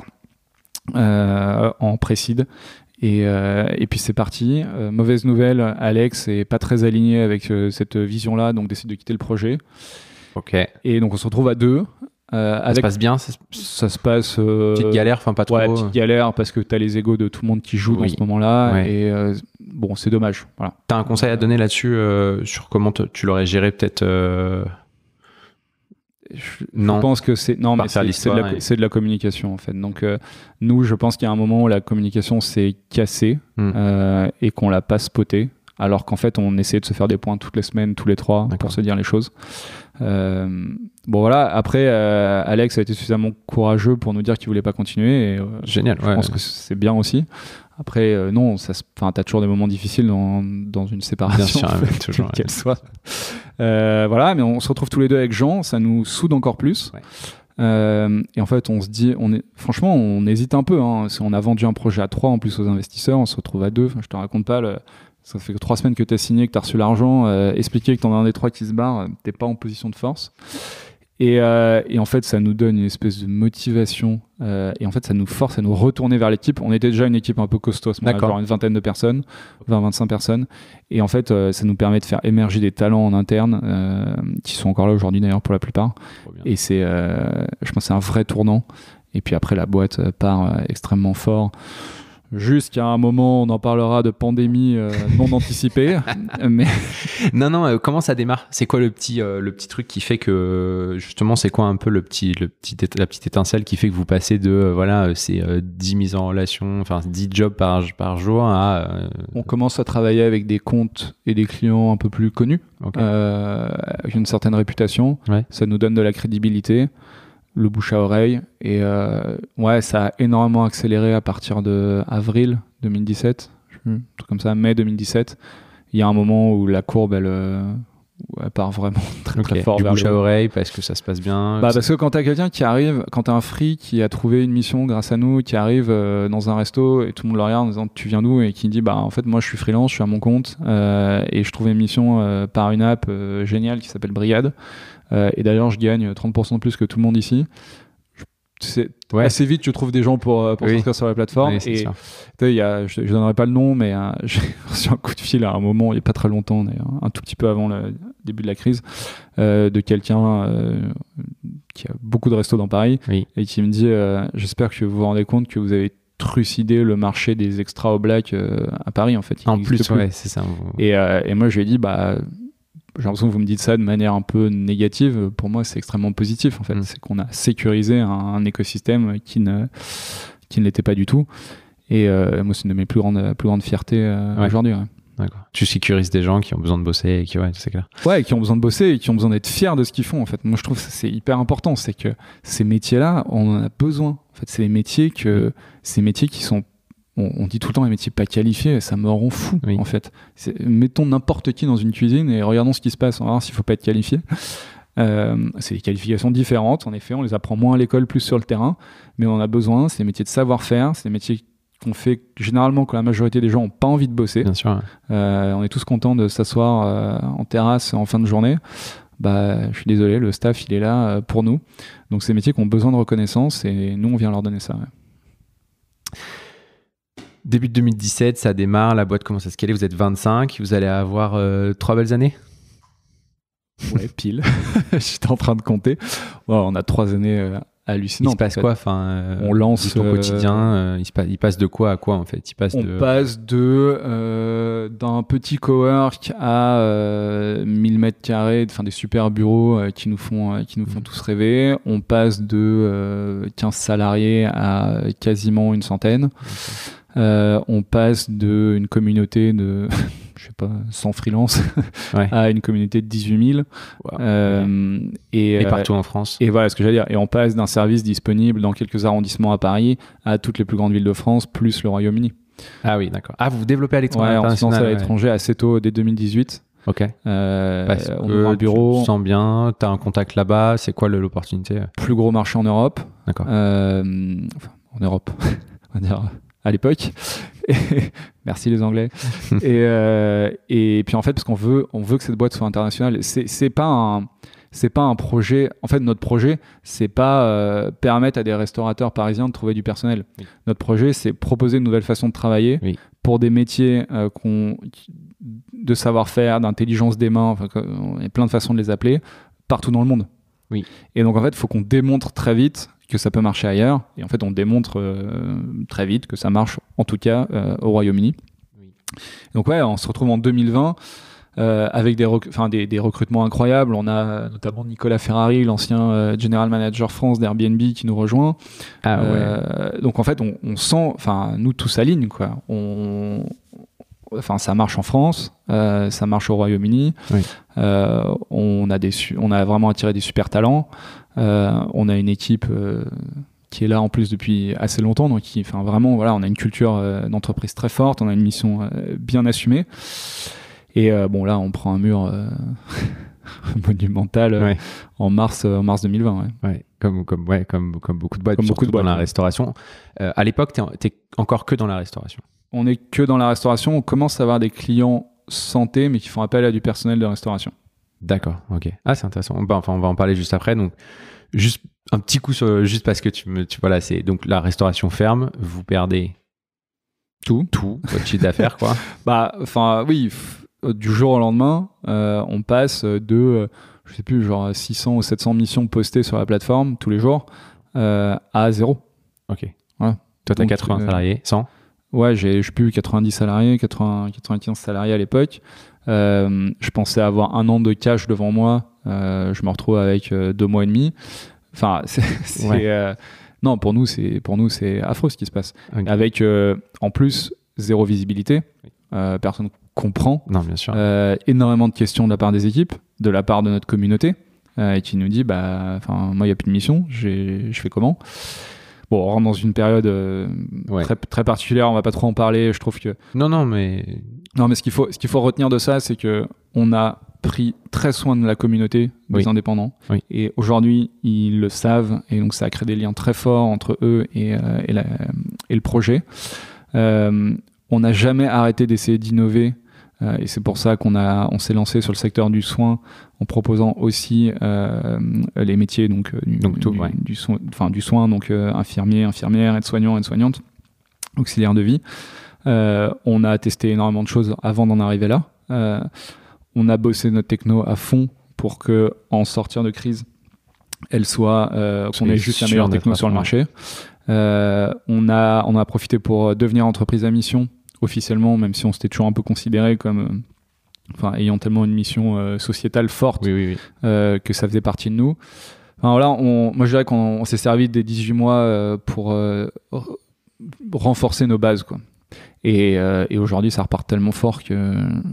euh, en pré-seed. Et, euh, et puis c'est parti. Euh, mauvaise nouvelle, Alex est pas très aligné avec euh, cette vision-là, donc décide de quitter le projet. Ok. Et donc on se retrouve à deux. Euh, ça avec, se passe bien ça se, ça se passe euh, petite galère, enfin pas trop. Ouais, petite galère parce que t'as les égos de tout le monde qui joue oui. dans ce moment-là ouais. et euh, bon c'est dommage. Voilà. T'as un conseil à donner là-dessus euh, sur comment te, tu l'aurais géré peut-être euh... Je, non. je pense que c'est non mais c'est, c'est, de la, et... c'est de la communication en fait. Donc euh, nous je pense qu'il y a un moment où la communication s'est cassée mm. euh, et qu'on l'a pas spoté. Alors qu'en fait, on essayait de se faire des points toutes les semaines, tous les trois, D'accord. pour se dire les choses. Euh, bon voilà, après, euh, Alex a été suffisamment courageux pour nous dire qu'il voulait pas continuer. Et, euh, Génial, je ouais, pense ouais. que c'est bien aussi. Après, euh, non, ça, t'as toujours des moments difficiles dans, dans une séparation, bien sûr, en fait, toujours, quelle ouais. soit. Euh, voilà, mais on se retrouve tous les deux avec Jean, ça nous soude encore plus. Ouais. Euh, et en fait, on se dit, on est, franchement, on hésite un peu. Hein. On a vendu un projet à trois en plus aux investisseurs, on se retrouve à deux. Enfin, je te raconte pas le... Ça fait que trois semaines que tu as signé, que tu as reçu l'argent, euh, expliquer que tu en as un des trois qui se barre, t'es pas en position de force. Et, euh, et en fait, ça nous donne une espèce de motivation. Euh, et en fait, ça nous force à nous retourner vers l'équipe. On était déjà une équipe un peu costaud, genre une vingtaine de personnes, vingt à vingt-cinq personnes. Et en fait, euh, ça nous permet de faire émerger des talents en interne, euh, qui sont encore là aujourd'hui d'ailleurs pour la plupart. Et c'est, euh, je pense que c'est un vrai tournant. Et puis après, la boîte part euh, extrêmement fort. Jusqu'à un moment, on en parlera de pandémie euh, non anticipée. mais... Non, non, euh, comment ça démarre ? C'est quoi le petit, euh, le petit truc qui fait que, justement, c'est quoi un peu le petit, le petit, la petite étincelle qui fait que vous passez de, euh, voilà, c'est euh, dix mises en relation, enfin dix jobs par, par jour à... Euh... On commence à travailler avec des comptes et des clients un peu plus connus, okay. euh, avec une certaine réputation. Ouais. Ça nous donne de la crédibilité. Le bouche à oreille et euh, ouais ça a énormément accéléré à partir de avril deux mille dix-sept, un truc comme ça, mai deux mille dix-sept. Il y a un moment où la courbe elle, euh, elle part vraiment très okay. très fort du vers bouche le... à oreille parce que ça se passe bien. Bah parce que quand t'as quelqu'un qui arrive, quand t'as un free qui a trouvé une mission grâce à nous, qui arrive euh, dans un resto et tout le monde le regarde en disant tu viens d'où et qui dit bah en fait moi je suis freelance, je suis à mon compte euh, et je trouve une mission euh, par une app euh, géniale qui s'appelle Brigade. Euh, et d'ailleurs, je gagne trente pour cent de plus que tout le monde ici. C'est ouais. assez vite, tu trouves des gens pour, pour oui. s'inscrire sur la plateforme. Oui, et y a, je ne donnerai pas le nom, mais euh, j'ai reçu un coup de fil à un moment, il n'y a pas très longtemps, d'ailleurs, un tout petit peu avant le début de la crise, euh, de quelqu'un euh, qui a beaucoup de restos dans Paris oui. et qui me dit euh, j'espère que vous vous rendez compte que vous avez trucidé le marché des extra au black euh, à Paris, en fait. Il en plus, plus. Ouais, c'est ça. Et, euh, et moi, je lui ai dit bah. J'ai l'impression que vous me dites ça de manière un peu négative. Pour moi, c'est extrêmement positif. En fait, mmh. c'est qu'on a sécurisé un, un écosystème qui ne qui ne l'était pas du tout. Et euh, moi, c'est une de mes plus grandes plus grandes fiertés euh, ouais. aujourd'hui. Ouais. D'accord. Tu sécurises des gens qui ont besoin de bosser et qui ouais, c'est clair. Ouais, qui ont besoin de bosser et qui ont besoin d'être fiers de ce qu'ils font. En fait, moi, je trouve que c'est hyper important. C'est que ces métiers-là, on en a besoin. En fait, c'est les métiers que ces métiers qui sont on, on dit tout le temps les métiers pas qualifiés, ça me rend fou oui. en fait. C'est, mettons n'importe qui dans une cuisine et regardons ce qui se passe, on va voir s'il faut pas être qualifié. Euh, c'est des qualifications différentes, en effet, on les apprend moins à l'école, plus sur le terrain, mais on en a besoin. C'est des métiers de savoir-faire, c'est des métiers qu'on fait généralement quand la majorité des gens n'ont pas envie de bosser. Bien sûr. Ouais. Euh, on est tous contents de s'asseoir euh, en terrasse en fin de journée. Bah, je suis désolé, le staff il est là euh, pour nous. Donc c'est des métiers qui ont besoin de reconnaissance et nous on vient leur donner ça. Ouais. Début de deux mille dix-sept, ça démarre, la boîte commence à scaler, vous êtes vingt-cinq, vous allez avoir euh, trois belles années. Ouais, pile. J'étais en train de compter. Ouais, on a trois années euh, hallucinantes. Il se passe en fait. quoi enfin, euh, On lance ton euh, quotidien. Euh, il, se passe, il passe de quoi à quoi en fait il passe On de... passe de euh, d'un petit cowork à euh, mille mètres carrés, enfin des super bureaux euh, qui nous font euh, qui nous font mmh. tous rêver. On passe de euh, quinze salariés à quasiment une centaine. Okay. Euh, on passe de une communauté de je sais pas, cent freelance ouais. à une communauté de dix-huit mille. Wow. Euh, ouais. et, et partout en France. Et voilà ce que j'allais dire. Et on passe d'un service disponible dans quelques arrondissements à Paris à toutes les plus grandes villes de France, plus le Royaume-Uni. Ah oui, d'accord. Ah, vous vous développez à l'étranger. Ouais, on se lance à l'étranger ouais. assez tôt, dès deux mille dix-huit. Ok. Euh, Parce on que ouvre un bureau. Tu te sens bien, tu as un contact là-bas. C'est quoi l'opportunité ? Plus gros marché en Europe. D'accord. Euh, enfin, en Europe, on va dire à l'époque. Et merci les Anglais. et, euh, et puis en fait, parce qu'on veut, on veut que cette boîte soit internationale. C'est, c'est pas un, c'est pas un projet. En fait, notre projet, c'est pas euh, permettre à des restaurateurs parisiens de trouver du personnel. Oui. Notre projet, c'est proposer une nouvelle façon de travailler oui. pour des métiers euh, qu'on, de savoir-faire, d'intelligence des mains. Enfin, il y a plein de façons de les appeler partout dans le monde. Oui. Et donc en fait, il faut qu'on démontre très vite que ça peut marcher ailleurs. Et en fait, on démontre euh, très vite que ça marche, en tout cas, euh, au Royaume-Uni. Oui. Donc ouais, on se retrouve en deux mille vingt euh, avec des, rec- enfin, des, des recrutements incroyables. On a notamment Nicolas Ferrari, l'ancien euh, General Manager France d'Airbnb, qui nous rejoint. Ah ouais. Euh, donc en fait, on, on sent, enfin, nous, tout s'aligne, quoi. On... Enfin, ça marche en France, euh, ça marche au Royaume-Uni. Oui. Euh, on a des, su- on a vraiment attiré des super talents. Euh, on a une équipe euh, qui est là en plus depuis assez longtemps, donc qui, enfin vraiment, voilà, on a une culture euh, d'entreprise très forte, on a une mission euh, bien assumée. Et euh, bon, là, on prend un mur euh, monumental euh, ouais. en mars, euh, en mars deux mille vingt. Ouais. Ouais. Comme, comme, ouais, comme, comme beaucoup de boîtes, comme beaucoup de boîtes dans la ouais. restauration. Euh, à l'époque, t'es, t'es encore que dans la restauration. On n'est que dans la restauration. On commence à avoir des clients santé, mais qui font appel à du personnel de restauration. D'accord, ok. Ah, c'est intéressant. Bah, enfin, on va en parler juste après. Donc, juste un petit coup sur, juste parce que tu me, tu voilà, c'est donc la restauration ferme. Vous perdez tout, tout, votre chiffre d'affaires, quoi. Bah, enfin, oui. F- du jour au lendemain, euh, on passe de, euh, je sais plus, genre six cents ou sept cents missions postées sur la plateforme tous les jours euh, à zéro. Ok. Voilà. Toi, t'as quatre-vingts euh, salariés, cent. Ouais, j'ai, je sais plus, quatre-vingt-dix salariés, quatre-vingts, quatre-vingt-quinze salariés à l'époque. Euh, je pensais avoir un an de cash devant moi. Euh, je me retrouve avec euh, deux mois et demi. Enfin, c'est, c'est ouais. euh, non, pour nous, c'est pour nous, c'est affreux ce qui se passe. Okay. Avec euh, en plus zéro visibilité. Euh, personne comprend. Non, bien sûr. Euh, énormément de questions de la part des équipes, de la part de notre communauté, euh, et qui nous dit, bah, enfin, moi, il y a plus de mission. J'ai, je fais comment? Bon, on rentre dans une période euh, ouais. très, très particulière, on va pas trop en parler, je trouve que... Non, non, mais... Non, mais ce qu'il faut, ce qu'il faut retenir de ça, c'est qu'on a pris très soin de la communauté des oui. indépendants. Oui. Et aujourd'hui, ils le savent, et donc ça a créé des liens très forts entre eux et, euh, et, la, et le projet. Euh, on n'a jamais arrêté d'essayer d'innover, euh, et c'est pour ça qu'on a, on s'est lancé sur le secteur du soin en proposant aussi euh, les métiers donc, du, donc tout, du, ouais. du, soin, enfin, du soin, donc euh, infirmier, infirmière, aide-soignant, aide-soignante, auxiliaire de vie. Euh, on a testé énormément de choses avant d'en arriver là. Euh, on a bossé notre techno à fond pour que, en sortir de crise, elle soit euh, qu'on ait juste la meilleure techno sur le marché. Euh, on a on a profité pour devenir entreprise à mission officiellement, même si on s'était toujours un peu considéré comme euh, enfin ayant tellement une mission euh, sociétale forte oui, oui, oui. Euh, que ça faisait partie de nous. Enfin, voilà, on, moi je dirais qu'on on s'est servi des dix-huit mois euh, pour euh, r- renforcer nos bases, quoi. Et, euh, et aujourd'hui, ça repart tellement fort que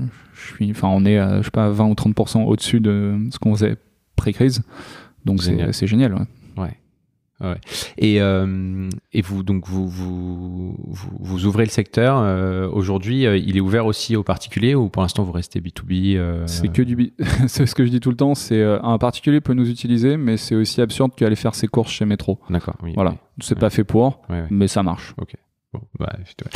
je suis, enfin, on est, à, je sais pas, vingt ou trente pour cent au-dessus de ce qu'on faisait pré-crise. Donc, génial. C'est, c'est génial, ouais. Ouais. Ouais. Et, euh, et vous, donc vous, vous, vous, vous ouvrez le secteur. Euh, aujourd'hui, euh, il est ouvert aussi aux particuliers ou pour l'instant vous restez B deux B euh... C'est que du B. C'est ce que je dis tout le temps. C'est euh, un particulier peut nous utiliser, mais c'est aussi absurde qu'aller faire ses courses chez Métro. D'accord. Oui, voilà. Oui. C'est ouais. pas fait pour, ouais, ouais. mais ça marche. Ok. Bon, bah,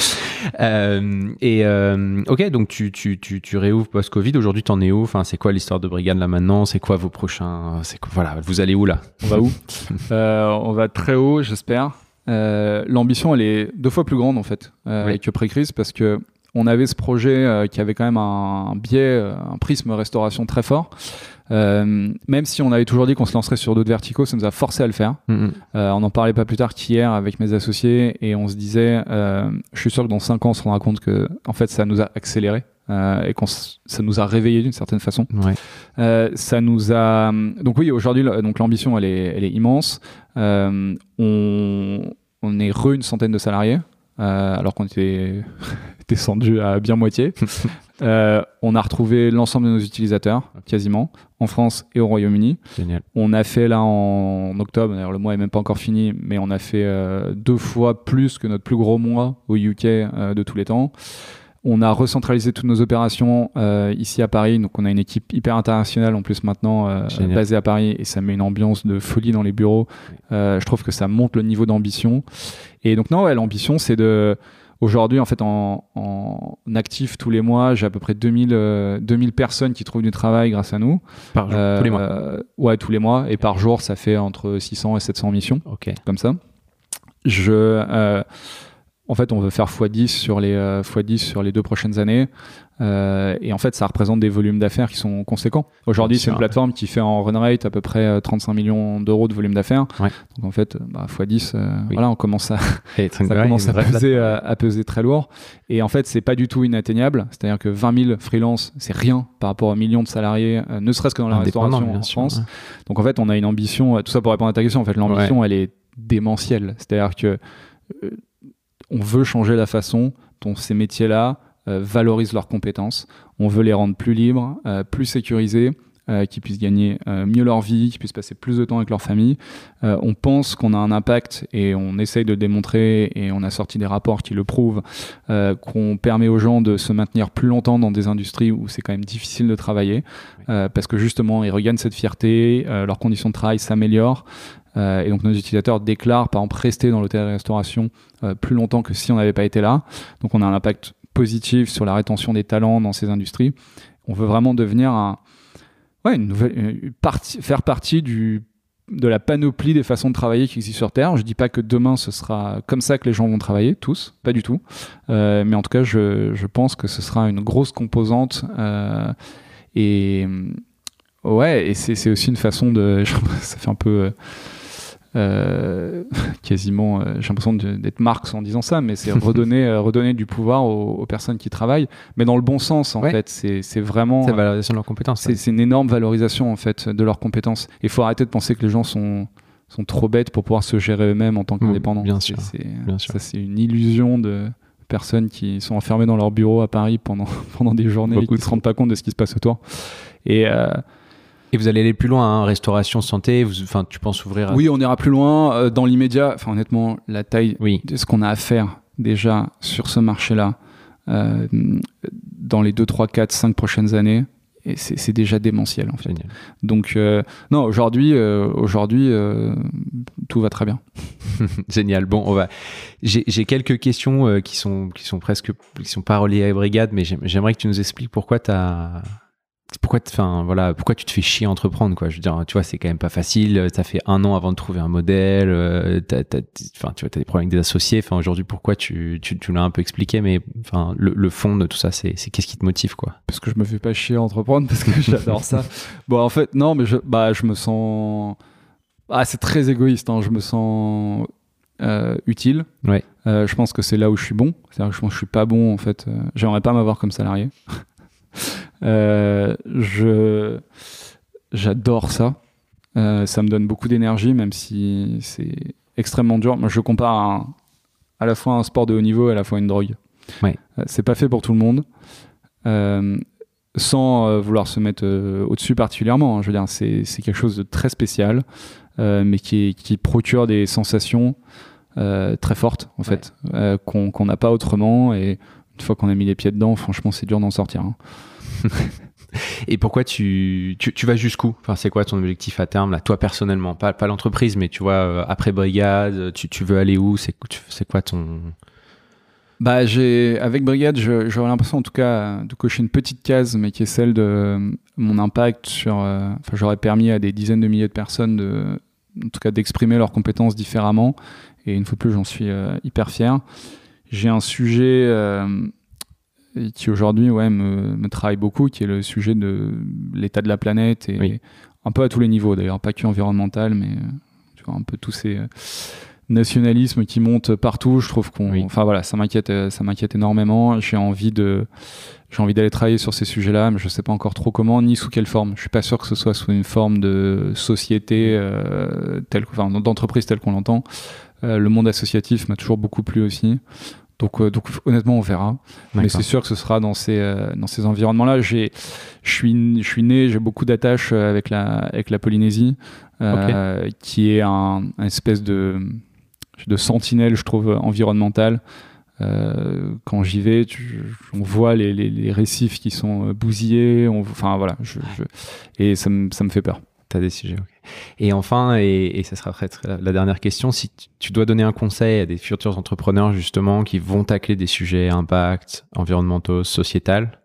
euh, et euh, ok, donc tu, tu, tu, tu réouvres post-Covid. Aujourd'hui, t'en es où? Enfin, c'est quoi l'histoire de Brigade là maintenant? C'est quoi vos prochains? C'est quoi, voilà, vous allez où là? On va où? euh, On va très haut, j'espère. Euh, l'ambition, elle est deux fois plus grande en fait euh, oui. que pré-crise parce que on avait ce projet euh, qui avait quand même un, un biais, un prisme restauration très fort. Euh, même si on avait toujours dit qu'on se lancerait sur d'autres verticaux, ça nous a forcé à le faire. Mmh. Euh, on en parlait pas plus tard qu'hier avec mes associés et on se disait, euh, je suis sûr que dans cinq ans on se rendra compte que en fait ça nous a accéléré euh, et qu'on s- ça nous a réveillé d'une certaine façon. Ouais. Euh, ça nous a donc oui aujourd'hui donc l'ambition elle est elle est immense. Euh, on on est re une centaine de salariés euh, alors qu'on était descendu à bien moitié. Euh, on a retrouvé l'ensemble de nos utilisateurs, quasiment, en France et au Royaume-Uni. Génial. On a fait là en octobre, d'ailleurs le mois est même pas encore fini, mais on a fait euh, deux fois plus que notre plus gros mois au U K euh, de tous les temps. On a recentralisé toutes nos opérations euh, ici à Paris, donc on a une équipe hyper internationale en plus maintenant euh, basée à Paris et ça met une ambiance de folie dans les bureaux. Euh, je trouve que ça monte le niveau d'ambition. Et donc non, ouais, l'ambition c'est de... Aujourd'hui, en fait, en, en actif tous les mois, j'ai à peu près deux mille, euh, deux mille personnes qui trouvent du travail grâce à nous. Par jour, euh, tous les mois euh, Ouais, tous les mois. Et par jour, ça fait entre six cents et sept cents missions. Ok. Comme ça. Je, euh, en fait, on veut faire fois dix sur les, euh, fois dix sur les deux prochaines années. Euh, et en fait, ça représente des volumes d'affaires qui sont conséquents. Aujourd'hui, c'est une plateforme qui fait en run rate à peu près trente-cinq millions d'euros de volume d'affaires. Ouais. Donc en fait, bah, fois dix, euh, oui. voilà, on commence à, ça commence à peser, à, à peser très lourd. Et en fait, c'est pas du tout inatteignable. C'est-à-dire que vingt mille freelances, c'est rien par rapport aux millions de salariés, euh, ne serait-ce que dans la restauration en sûr, France. Ouais. Donc en fait, on a une ambition. Tout ça pour répondre à ta question. En fait, l'ambition, ouais. elle est démentielle. C'est-à-dire que euh, on veut changer la façon dont ces métiers-là Euh, valorisent leurs compétences. On veut les rendre plus libres, euh, plus sécurisés, euh, qu'ils puissent gagner euh, mieux leur vie, qu'ils puissent passer plus de temps avec leur famille. Euh, on pense qu'on a un impact et on essaye de le démontrer et on a sorti des rapports qui le prouvent, euh, qu'on permet aux gens de se maintenir plus longtemps dans des industries où c'est quand même difficile de travailler euh, parce que justement ils regagnent cette fierté, euh, leurs conditions de travail s'améliorent. Euh, et donc nos utilisateurs déclarent par exemple rester dans l'hôtellerie-restauration euh, plus longtemps que si on n'avait pas été là. Donc on a un impact positif sur la rétention des talents dans ces industries. On veut vraiment devenir un, ouais, une nouvelle, une partie, faire partie du, de la panoplie des façons de travailler qui existent sur Terre. Je dis pas que demain ce sera comme ça que les gens vont travailler, tous, pas du tout. Euh, mais en tout cas, je, je pense que ce sera une grosse composante. Euh, et ouais, et c'est, c'est aussi une façon de, ça fait un peu. Euh, Euh, quasiment, euh, j'ai l'impression de, d'être Marx en disant ça, mais c'est redonner, euh, redonner du pouvoir aux, aux personnes qui travaillent, mais dans le bon sens en ouais. fait. C'est, c'est vraiment. C'est la valorisation de leurs compétences. C'est, c'est une énorme valorisation en fait de leurs compétences. Il faut arrêter de penser que les gens sont sont trop bêtes pour pouvoir se gérer eux-mêmes en tant qu'indépendants. Bien c'est, sûr. C'est, bien sûr. Ça, c'est une illusion de personnes qui sont enfermées dans leur bureau à Paris pendant pendant des journées Beaucoup et qui ne se rendent pas compte de ce qui se passe autour. Et euh, Et vous allez aller plus loin, hein, restauration, santé, vous, enfin, tu penses ouvrir à... Oui, on ira plus loin. Euh, dans l'immédiat, enfin, honnêtement, la taille oui. de ce qu'on a à faire déjà sur ce marché-là, euh, dans les deux, trois, quatre, cinq prochaines années, et c'est, c'est déjà démentiel, en fait. Génial. Donc, euh, non, aujourd'hui, euh, aujourd'hui euh, tout va très bien. Génial. Bon, on va... j'ai, j'ai quelques questions euh, qui, sont, qui sont presque, qui sont pas reliées à Brigade, mais j'aimerais que tu nous expliques pourquoi tu as... Pourquoi, enfin voilà, pourquoi tu te fais chier à entreprendre, quoi. Je veux dire, tu vois, c'est quand même pas facile. T'as fait un an avant de trouver un modèle. Euh, t'as, t'as, enfin, tu vois, t'as des problèmes avec des associés. Enfin, aujourd'hui, pourquoi tu, tu, tu l'as un peu expliqué, mais enfin, le, le fond de tout ça, c'est, c'est qu'est-ce qui te motive, quoi. Parce que je me fais pas chier à entreprendre, parce que j'adore ça. Bon, en fait, non, mais je, bah, je me sens. Ah, c'est très égoïste. Hein. Je me sens euh, utile. Ouais. Euh, je pense que c'est là où je suis bon. C'est-à-dire que je pense que je suis pas bon, en fait. Euh, j'aimerais pas m'avoir comme salarié. Euh, je j'adore ça. Euh, ça me donne beaucoup d'énergie, même si c'est extrêmement dur. Moi, je compare à, un, à la fois un sport de haut niveau et à la fois une drogue. Ouais. Euh, c'est pas fait pour tout le monde. Euh, sans euh, vouloir se mettre euh, au-dessus particulièrement. Hein. Je veux dire, c'est, c'est quelque chose de très spécial. euh, mais qui, qui procure des sensations euh, très fortes, en fait, ouais. euh, qu'on qu'on n'a pas autrement. Et une fois qu'on a mis les pieds dedans, franchement, c'est dur d'en sortir. Hein. Et pourquoi tu, tu, tu vas jusqu'où? Enfin, c'est quoi ton objectif à terme, là, toi personnellement? Pas, pas l'entreprise, mais tu vois, euh, après Brigade, tu, tu veux aller où? C'est, c'est quoi ton... Bah, j'ai, avec Brigade, je, j'aurais l'impression en tout cas de cocher une petite case, mais qui est celle de mon impact sur... Euh, enfin, j'aurais permis à des dizaines de milliers de personnes, de, en tout cas, d'exprimer leurs compétences différemment. Et une fois de plus, j'en suis euh, hyper fier. J'ai un sujet... Euh, qui aujourd'hui ouais, me, me travaille beaucoup, qui est le sujet de l'état de la planète, et, oui. et un peu à tous les niveaux d'ailleurs, pas que environnemental, mais tu vois, un peu tous ces nationalismes qui montent partout. Je trouve qu'on, oui. enfin voilà, ça m'inquiète, ça m'inquiète énormément. J'ai envie de, j'ai envie d'aller travailler sur ces sujets-là, mais je sais pas encore trop comment ni sous quelle forme. Je suis pas sûr que ce soit sous une forme de société euh, telle, enfin d'entreprise telle qu'on l'entend. Euh, le monde associatif m'a toujours beaucoup plu aussi. Donc, euh, donc honnêtement, on verra. D'accord. Mais c'est sûr que ce sera dans ces, euh, dans ces environnements-là. J'ai, je suis, je suis né, j'ai beaucoup d'attaches avec la, avec la Polynésie, euh, okay. qui est un, un espèce de, de sentinelle, je trouve, environnementale. Euh, quand j'y vais, tu, on voit les, les, les récifs qui sont bousillés. On, enfin voilà, je, je, et ça me, ça me fait peur. T'as des sujets, ok. Et enfin, et, et ça sera peut-être la dernière question, si tu dois donner un conseil à des futurs entrepreneurs justement qui vont tacler des sujets impact, environnementaux, sociétal,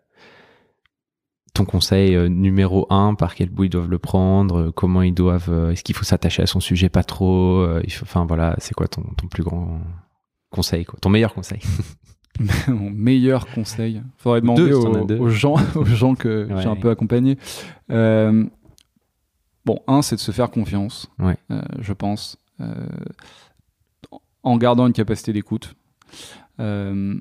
ton conseil euh, numéro un, par quel bout ils doivent le prendre, euh, comment ils doivent, euh, est-ce qu'il faut s'attacher à son sujet pas trop, euh, il faut, enfin voilà, c'est quoi ton, ton plus grand conseil, quoi, ton meilleur conseil? Mon meilleur conseil, faudrait demander deux, aux, aux gens, aux gens que ouais. j'ai un peu accompagnés. Euh, Bon, un, c'est de se faire confiance, ouais. euh, je pense, euh, en gardant une capacité d'écoute. Euh,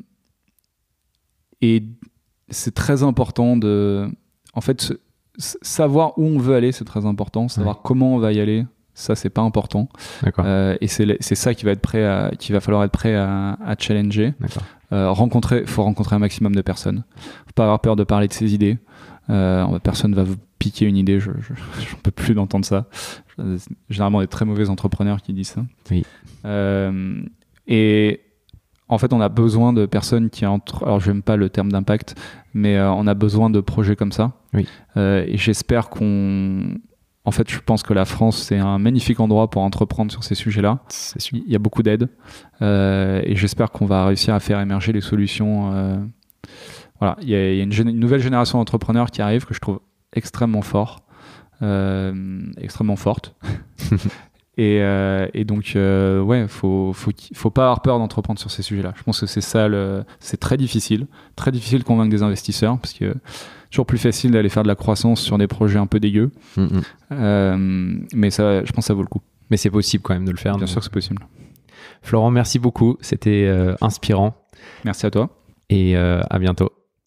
et c'est très important de... En fait, savoir où on veut aller, c'est très important. Savoir ouais. comment on va y aller, ça, c'est pas important. D'accord. Euh, et c'est, c'est ça qui va être prêt à, qui va falloir être prêt à, à challenger. D'accord. Euh, rencontrer, faut rencontrer un maximum de personnes. Faut pas avoir peur de parler de ses idées. Euh, personne va vous piquer une idée, je, je, j'en peux plus d'entendre ça. Généralement, des très mauvais entrepreneurs qui disent ça. Oui. Euh, et en fait, on a besoin de personnes qui entrent. Alors, j'aime pas le terme d'impact, mais euh, on a besoin de projets comme ça. Oui. Euh, et j'espère qu'on. En fait, je pense que la France, c'est un magnifique endroit pour entreprendre sur ces sujets-là. C'est sûr. Il y a beaucoup d'aide. Euh, et j'espère qu'on va réussir à faire émerger les solutions. Euh, Voilà, il y a, il y a une, gén- une nouvelle génération d'entrepreneurs qui arrive que je trouve extrêmement fort, euh, extrêmement forte. et, euh, et donc, euh, ouais, faut, faut, faut pas avoir peur d'entreprendre sur ces sujets-là. Je pense que c'est ça, le, c'est très difficile, très difficile de convaincre des investisseurs parce que c'est toujours plus facile d'aller faire de la croissance sur des projets un peu dégueux. Mm-hmm. Euh, mais ça, je pense que ça vaut le coup. Mais c'est possible quand même de le faire. Bien donc... sûr que c'est possible. Florent, merci beaucoup. C'était euh, inspirant. Merci à toi. Et euh, à bientôt.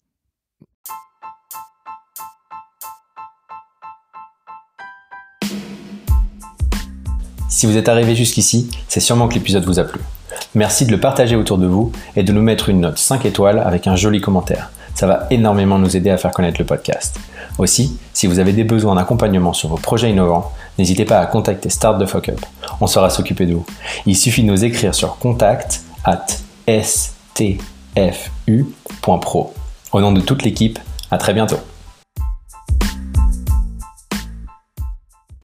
Si vous êtes arrivé jusqu'ici, c'est sûrement que l'épisode vous a plu. Merci de le partager autour de vous et de nous mettre une note cinq étoiles avec un joli commentaire. Ça va énormément nous aider à faire connaître le podcast. Aussi, si vous avez des besoins d'accompagnement sur vos projets innovants, n'hésitez pas à contacter Start the Fuck Up. On saura s'occuper de vous. Il suffit de nous écrire sur contact arobase s t f u point pro. Au nom de toute l'équipe, à très bientôt.